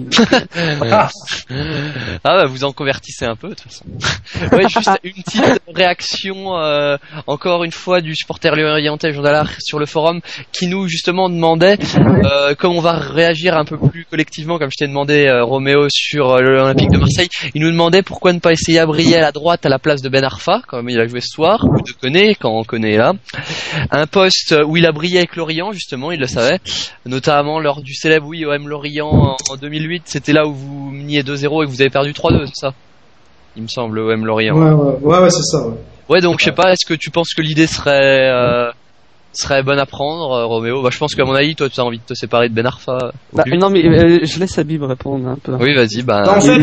Vous en convertissez un peu de toute façon. Ouais, juste une petite réaction encore une fois du supporter lyonnais Jean Dallard sur le forum qui nous justement demandait comment on va réagir un peu plus collectivement, comme je t'ai demandé Roméo sur l'Olympique de Marseille. Il nous demandait pourquoi ne pas essayer Abriel à droite à la place de Ben Arfa, comme il a joué ce soir, ou de Koné quand Koné est là. Un poste où il a brillé avec Lorient, justement, il le savait, notamment lors du célèbre OM Lorient en 2008, c'était là où vous meniez 2-0 et que vous avez perdu 3-2, c'est ça? Il me semble, OM Lorient. Ouais, c'est ça, ouais. Ouais, donc je sais pas, est-ce que tu penses que l'idée serait bonne à prendre, Roméo? Je pense qu'à mon avis, toi, tu as envie de te séparer de Ben Arfa. Non, mais je laisse Habib répondre un peu. Oui, vas-y, En fait,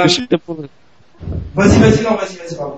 vas-y, pardon.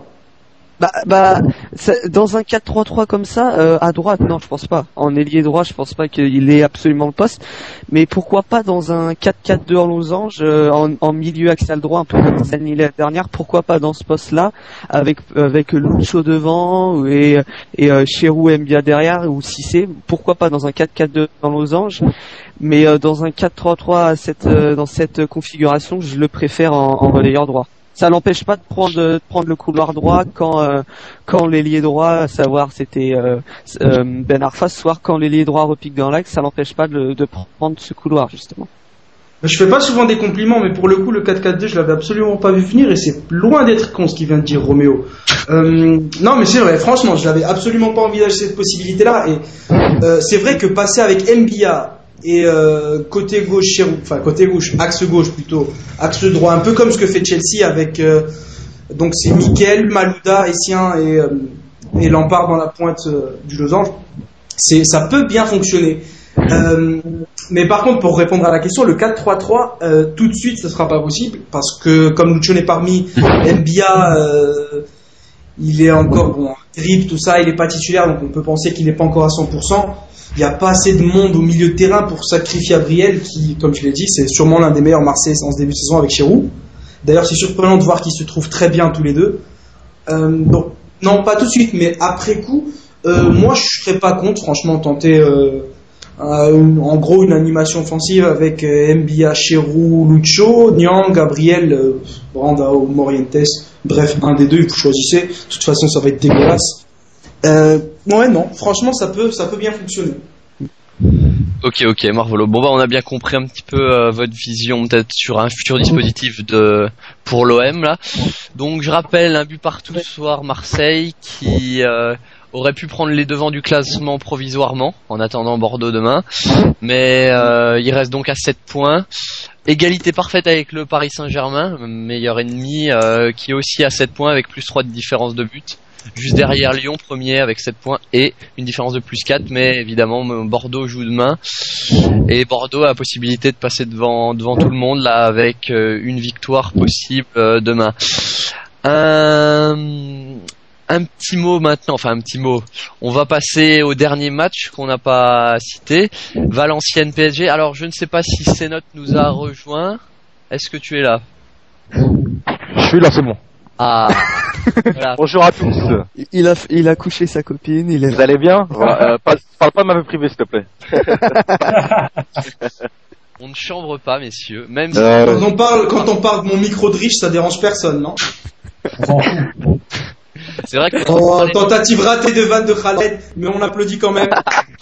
Dans un 4-3-3 comme ça, à droite, non, je pense pas. En ailier droit, je pense pas qu'il ait absolument le poste. Mais pourquoi pas dans un 4-4-2 en losange, en milieu axial droit, un peu comme l'année dernière, pourquoi pas dans ce poste-là, avec Lucho devant et Cherou Mbia derrière, ou Cissé, pourquoi pas dans un 4-4-2 en losange. Mais dans un 4-3-3 dans cette configuration, je le préfère en relayeur droit. Ça n'empêche pas de prendre le couloir droit quand l'ailier droit, à savoir c'était Ben Arfa ce soir, quand l'ailier droit repique dans l'axe, ça n'empêche pas de prendre ce couloir justement. Je fais pas souvent des compliments, mais pour le coup, le 4-4-2, je l'avais absolument pas vu venir et c'est loin d'être con ce qu'il vient de dire Roméo. Non, mais c'est vrai, franchement, je l'avais absolument pas envisagé cette possibilité-là et c'est vrai que passer avec Mbia et côté gauche, axe gauche plutôt, axe droit, un peu comme ce que fait Chelsea avec donc c'est Mikel, Malouda, Essien et Lampard dans la pointe du losange. Ça peut bien fonctionner. Mais par contre, pour répondre à la question, le 4-3-3 tout de suite, ce sera pas possible parce que comme Lucho n'est pas remis, Mbia il est encore drip, tout ça, il est pas titulaire, donc on peut penser qu'il n'est pas encore à 100%. Il n'y a pas assez de monde au milieu de terrain pour sacrifier Abriel, qui, comme je l'ai dit, c'est sûrement l'un des meilleurs Marseillais en ce début de saison avec Cherou. D'ailleurs, c'est surprenant de voir qu'ils se trouvent très bien tous les deux. Donc, non, pas tout de suite, mais après coup, moi, je serais pas contre, franchement, tenter en gros une animation offensive avec Mbia, Cherou, Lucho, Nyang, Gabriel, Brandao, Morientes. Bref, un des deux, vous choisissez. De toute façon, ça va être dégueulasse. Ouais, non, franchement, ça peut bien fonctionner. Ok, Marvolo. Bon, on a bien compris un petit peu votre vision peut-être sur un futur dispositif pour l'OM là. Donc, je rappelle un but partout ce soir, Marseille qui aurait pu prendre les devants du classement provisoirement en attendant Bordeaux demain, mais il reste donc à 7 points. Égalité parfaite avec le Paris Saint-Germain, meilleur ennemi, qui est aussi à 7 points avec plus 3 de différence de but. Juste derrière Lyon, premier avec 7 points et une différence de plus 4, mais évidemment Bordeaux joue demain et Bordeaux a la possibilité de passer devant tout le monde là avec une victoire possible demain. Un petit mot maintenant, on va passer au dernier match qu'on n'a pas cité, Valenciennes PSG. Alors je ne sais pas si Sénot nous a rejoint, est-ce que tu es là? Je suis là, c'est bon. Ah. Voilà. Bonjour à tous. Il a couché sa copine. Vous allez bien? Parle pas de ma vie privée, s'il te plaît. On ne chambre pas, messieurs. Même Quand on parle de mon micro de riche, ça dérange personne, non? C'est vrai que tentative ratée de vanne de Khaled, mais on applaudit quand même.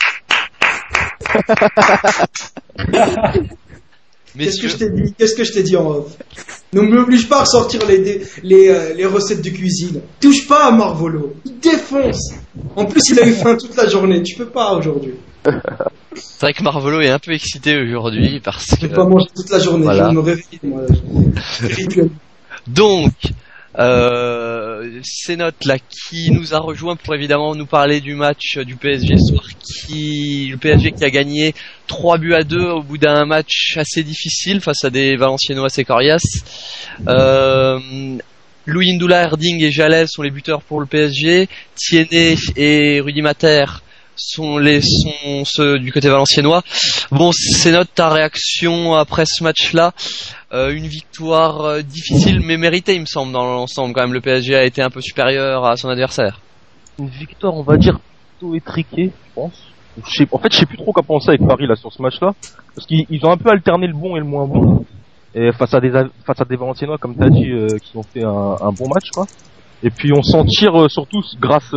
Qu'est-ce que je t'ai dit en off? Ne m'oblige pas à ressortir les recettes de cuisine. Touche pas à Marvolo. Il défonce. En plus, il a eu faim toute la journée. Tu peux pas aujourd'hui. C'est vrai que Marvolo est un peu excité aujourd'hui parce que... Je peux pas manger toute la journée. Voilà. Je vais me réveiller, moi. Donc, c'est notre là qui nous a rejoint pour évidemment nous parler du match du PSG ce soir, le PSG qui a gagné 3-2 au bout d'un match assez difficile face à des Valenciennois assez coriaces. Louis Ndoula, Erding et Jalel sont les buteurs pour le PSG. Tiéné et Rudy Mater sont ceux du côté valenciennois. Bon, c'est notre ta réaction après ce match-là. Une victoire difficile mais méritée, il me semble, dans l'ensemble. Quand même, le PSG a été un peu supérieur à son adversaire. Une victoire, on va dire, plutôt étriqué, je pense. En fait, je sais plus trop quoi penser avec Paris là sur ce match-là, parce qu'ils ont un peu alterné le bon et le moins bon. Et face à des Valenciennois comme t'as dit, qui ont fait un bon match, quoi. Et puis on s'en tire surtout grâce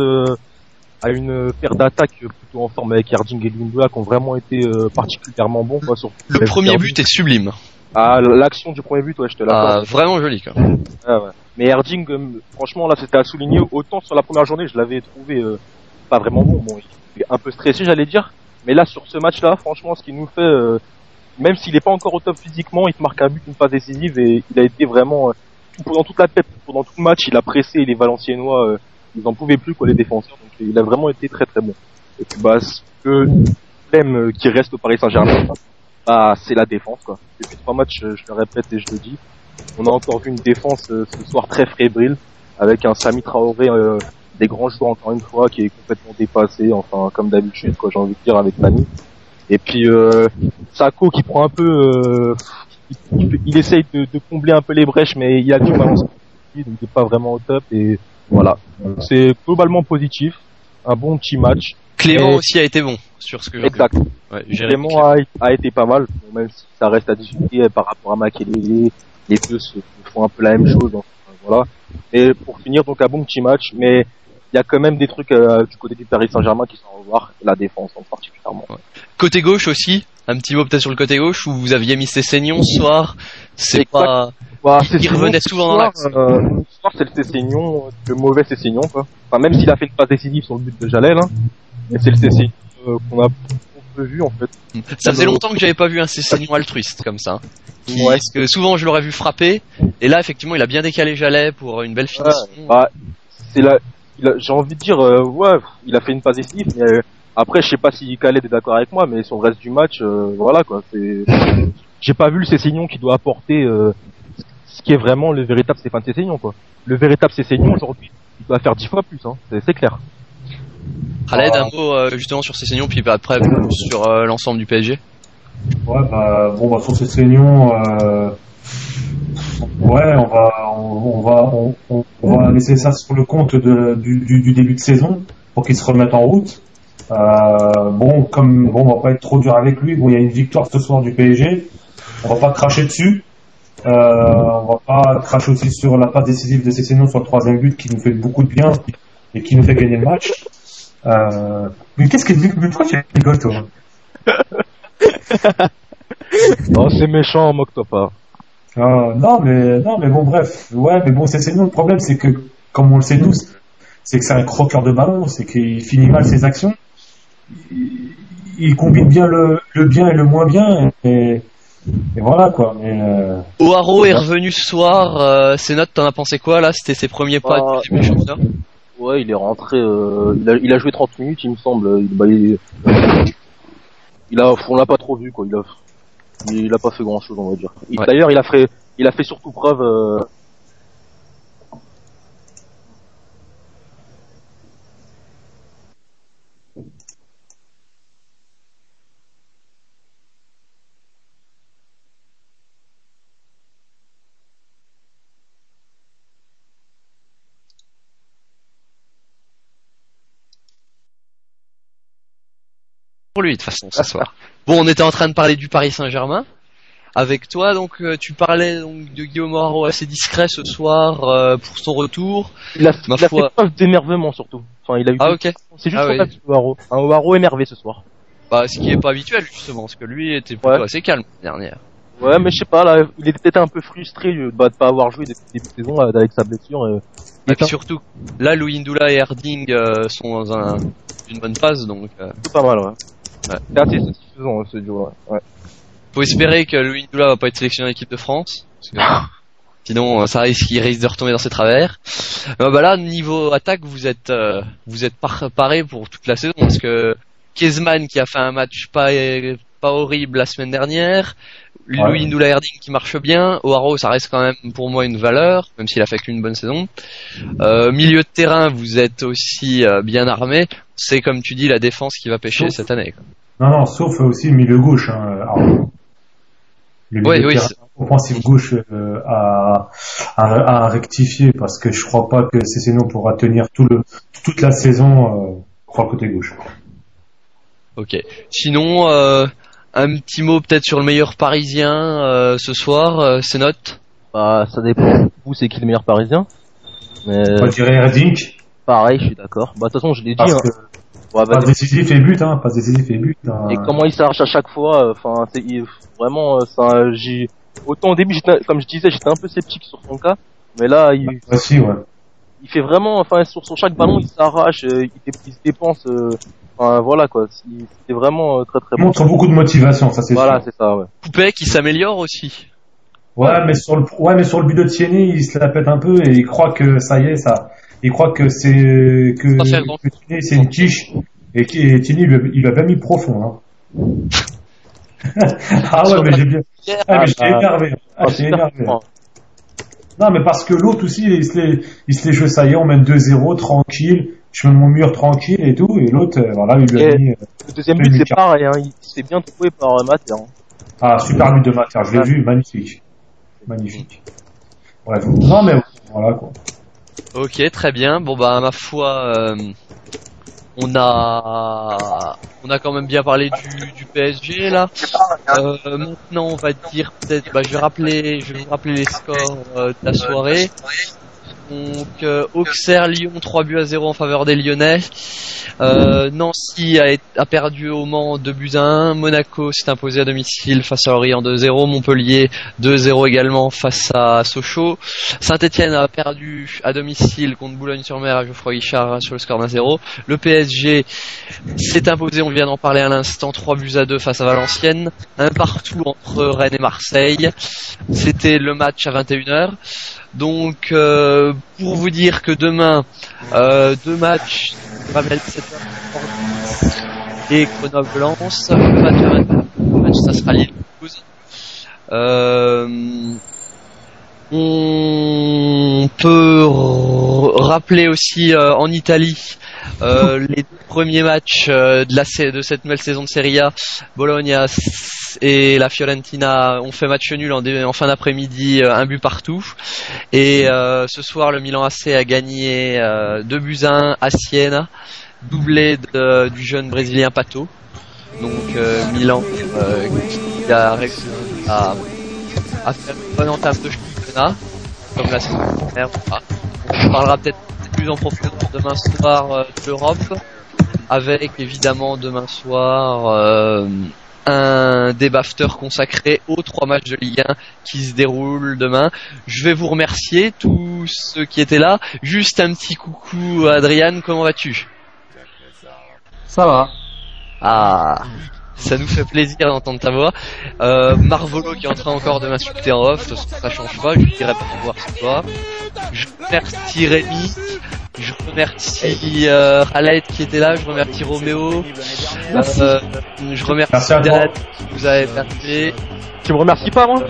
à une paire d'attaques plutôt en forme avec Erding et Lundula qui ont vraiment été particulièrement bons, quoi. Le premier but est sublime. Ah, l'action du premier but, ouais, je te l'accorde. Ah, vraiment joli, quoi. Ah, ouais. Mais Erding, franchement, là, c'était à souligner. Autant sur la première journée, je l'avais trouvé pas vraiment bon. Bon, il est un peu stressé, j'allais dire. Mais là, sur ce match-là, franchement, ce qu'il nous fait, même s'il est pas encore au top physiquement, il te marque un but, une phase décisive, et il a été vraiment pendant toute la tête, pendant tout le match, il a pressé les Valenciennois. Ils en pouvaient plus, quoi, les défenseurs. Donc, il a vraiment été très très bon. Et puis, bah, le problème qui reste au Paris Saint-Germain, bah, c'est la défense, quoi. Depuis 3 matchs, je le répète et je le dis. On a encore vu une défense ce soir très fébrile, avec un Sami Traoré, des grands joueurs encore une fois, qui est complètement dépassé, enfin, comme d'habitude, quoi, j'ai envie de dire, avec Nani. Et puis, Sakho qui prend un peu, il essaye de combler un peu les brèches, mais il a du mal, donc il n'est pas vraiment au top, et voilà. C'est globalement positif, un bon petit match. Clément aussi a été bon sur ce que j'ai exact. Ouais, Clément a été pas mal, même si ça reste à discuter par rapport à Makelele. Les deux font un peu la même chose, donc, voilà. Et pour finir, donc un bon petit match, mais il y a quand même des trucs du côté du Paris Saint-Germain qui sont à revoir, la défense en particulièrement. Ouais. Côté gauche aussi, un petit mot peut-être sur le côté gauche où vous aviez mis Sessegnon ce soir. C'est exact. Pas. Bah, il revenait souvent dans l'axe. Ce soir, c'est le Sessegnon, le mauvais Sessegnon, quoi. Enfin, même s'il a fait une passe décisive sur le but de Jalel, hein, mais c'est le Sessegnon qu'on a peu vu en fait. Ça faisait longtemps que j'avais pas vu un Sessegnon altruiste comme ça. Ouais. Parce que souvent je l'aurais vu frapper, et là effectivement il a bien décalé Jalais pour une belle finition. Bah, j'ai envie de dire, ouais, il a fait une passe décisive, mais après je sais pas si Khaled est d'accord avec moi, mais sur le reste du match, voilà quoi, j'ai pas vu le Sessegnon qui doit apporter ce qui est vraiment le véritable Stéphane Sessegnon, quoi. Le véritable Sessegnon aujourd'hui, il doit faire 10 fois plus, hein, c'est clair. Khaled, un mot justement sur Sessegnon, puis après sur l'ensemble du PSG. Ouais, bah bon, bah sur Sessegnon, ouais, on va laisser ça sur le compte du début de saison pour qu'il se remette en route. Bon, on va pas être trop dur avec lui. Bon, il y a une victoire ce soir du PSG. On va pas cracher dessus. On va pas cracher aussi sur la passe décisive de Sessegnon sur le 3e but qui nous fait beaucoup de bien et qui nous fait gagner le match. Mais pourquoi tu rigoles, toi? Oh, c'est méchant, moque-toi pas. Non, mais bon, bref. Ouais, mais bon, Sessegnon, le problème, c'est que, comme on le sait tous, c'est que c'est un croqueur de ballon, c'est qu'il finit mal ses actions. Il combine bien le bien et le moins bien, et voilà, quoi. Mais, O'Haro est revenu ce soir, ses notes, t'en as pensé quoi, là? C'était ses premiers pas depuis le début du championnat? Ouais, il est rentré, il a joué 30 minutes, il me semble. On l'a pas trop vu, quoi. Il a pas fait grand chose, on va dire. Ouais. D'ailleurs, il a fait surtout preuve, Pour lui, de toute façon, ce soir. Bon, on était en train de parler du Paris Saint-Germain. Avec toi, donc, tu parlais donc de Guillaume O'Haro assez discret ce soir pour son retour. Il a fait preuve d'énervement surtout. Enfin, il a eu. Ah ok. C'est juste O'Haro. Un O'Haro énervé ce soir. Bah, ce qui est pas habituel justement, parce que lui était plutôt assez calme la dernière. Ouais, mais je sais pas, là, il était peut-être un peu frustré de pas avoir joué depuis le début de saison avec sa blessure. Et puis surtout, là, Louis Ndoula et Erding sont dans une bonne phase, donc. C'est pas mal, ouais. C'est assez satisfaisant ce duo, ouais. Faut espérer que Louis Ndoula va pas être sélectionné en équipe de France, parce que sinon, il risque de retomber dans ses travers. Bah là, niveau attaque, vous êtes paré pour toute la saison, parce que Kiesman qui a fait un match pas horrible la semaine dernière, Louis Ndoula Erding qui marche bien, O'Haro ça reste quand même pour moi une valeur, même s'il a fait qu'une bonne saison. Milieu de terrain, vous êtes aussi bien armé. C'est comme tu dis la défense qui va pêcher cette année, quoi. Non, sauf aussi le milieu gauche. Hein, le milieu de terrain offensif gauche à rectifier, parce que je crois pas que Sessegnon pourra tenir toute la saison sur le côté gauche. Ok. Sinon, un petit mot peut-être sur le meilleur parisien ce soir, c'est note. Bah, ça dépend. Vous, c'est qui le meilleur parisien? Mais On dirait Redink. pareil, je suis d'accord. Bah, de toute façon, je l'ai dit. Parce Hein. que Ouais, passe décisif et but, hein. Passe décisif et but. Hein. Et comment il s'arrache à chaque fois. Enfin, vraiment, ça. Autant au début, comme je disais, j'étais un peu sceptique sur son cas. Mais là, Aussi, ouais. il fait vraiment. Enfin, sur chaque ballon, il s'arrache, il se dépense. Enfin, voilà quoi. C'est vraiment très très Il bon. montre beaucoup de motivation, ça c'est Voilà, sûr. c'est ça. Ouais. Coupet qui s'améliore aussi. Ouais, mais sur le but de Tierney, il se la pète un peu et il croit que ça y est, il croit que Pas faire grand- que Tierney c'est une quiche et Tierney il lui a bien mis profond, hein. Ah ouais, mais j'ai bien. Ah, mais j'étais énervé. Ah, j'étais énervé. Non, mais parce que l'autre aussi, il se les joue, ça y est, on mène 2-0, tranquille, je mets mon mur tranquille et tout, et l'autre, voilà, il lui a mis. Le deuxième but, c'est pareil, hein, il s'est bien trouvé par Mater. Hein. Ah, super but de Mater, je l'ai vu, magnifique. Magnifique. Bref. Non, mais voilà, quoi. Ok, très bien. Bon bah, ma foi, on a quand même bien parlé du PSG là. Maintenant, on va dire peut-être, je vais vous rappeler les scores de la soirée. Donc Auxerre Lyon 3-0 en faveur des Lyonnais. Nancy a perdu au Mans 2-1. Monaco s'est imposé à domicile face à Lorient 2-0. Montpellier 2-0 également face à Sochaux. Saint-Etienne a perdu à domicile contre Boulogne-sur-Mer à Geoffroy Guichard sur le score d'1-0. Le PSG s'est imposé, on vient d'en parler à l'instant, 3-2 face à Valenciennes. Un partout entre Rennes et Marseille. C'était le match à 21h. Donc, pour vous dire que demain, deux matchs, Ramel 7h et Grenoble-Lens. Le match à 21h, ça sera Lille-Toulouse. On peut rappeler aussi en Italie les deux premiers matchs de cette nouvelle saison de Serie A. Bologna et la Fiorentina ont fait match nul en fin d'après-midi, un but partout. Et ce soir, le Milan AC a gagné 2-1 à Siena, doublé du jeune brésilien Pato. Donc Milan qui a réussi à faire une bonne entame de championnat, comme la saison dernière. On parlera peut-être plus en profondeur demain soir de l'Europe, avec évidemment demain soir un débat after consacré aux 3 matchs de Ligue 1 qui se déroulent demain. Je vais vous remercier tous ceux qui étaient là. Juste un petit coucou à Adrian, comment vas-tu? Ça va. Ah, ça nous fait plaisir d'entendre ta voix. Marvolo qui est en train encore de m'insulter en off, ça change pas, je lui dirai pas revoir ce soir. Je remercie Rémi, je remercie Khaled qui était là, je remercie Roméo, je remercie Dad qui vous a hébergé. Tu me remercies pas, moi?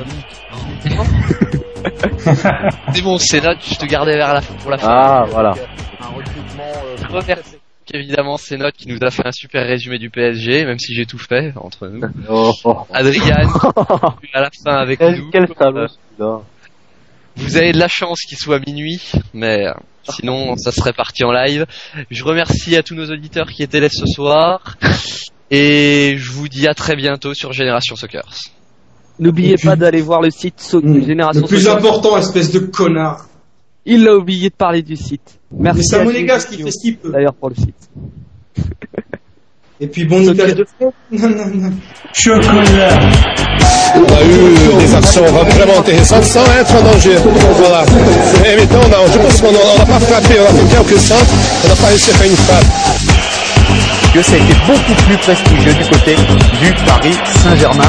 C'est bon, c'est note, je te gardais pour la fin. Ah, voilà. Je remercie évidemment c'est Note qui nous a fait un super résumé du PSG, même si j'ai tout fait entre nous. Adrien à la fin avec nous. Quel salaud celui-là. Vous avez de la chance qu'il soit minuit, mais sinon ça serait parti en live. Je remercie à tous nos auditeurs qui étaient là ce soir et je vous dis à très bientôt sur Génération Soccer. N'oubliez pas d'aller voir le site Génération Le plus Soccer. important, espèce de connard. Il a oublié de parler du site. Merci. Mais c'est à Monégasque tous qui fait ce qu'il peut. D'ailleurs pour le site. Et puis bon, Nicolas. Non. Je suis un connard. On a eu des actions vraiment intéressantes sans être en danger. Voilà. Et maintenant, non, je pense qu'on n'a pas frappé, on a fait quelques centres, on n'a pas réussi à faire une frappe. Que ça a été beaucoup plus prestigieux du côté du Paris Saint-Germain.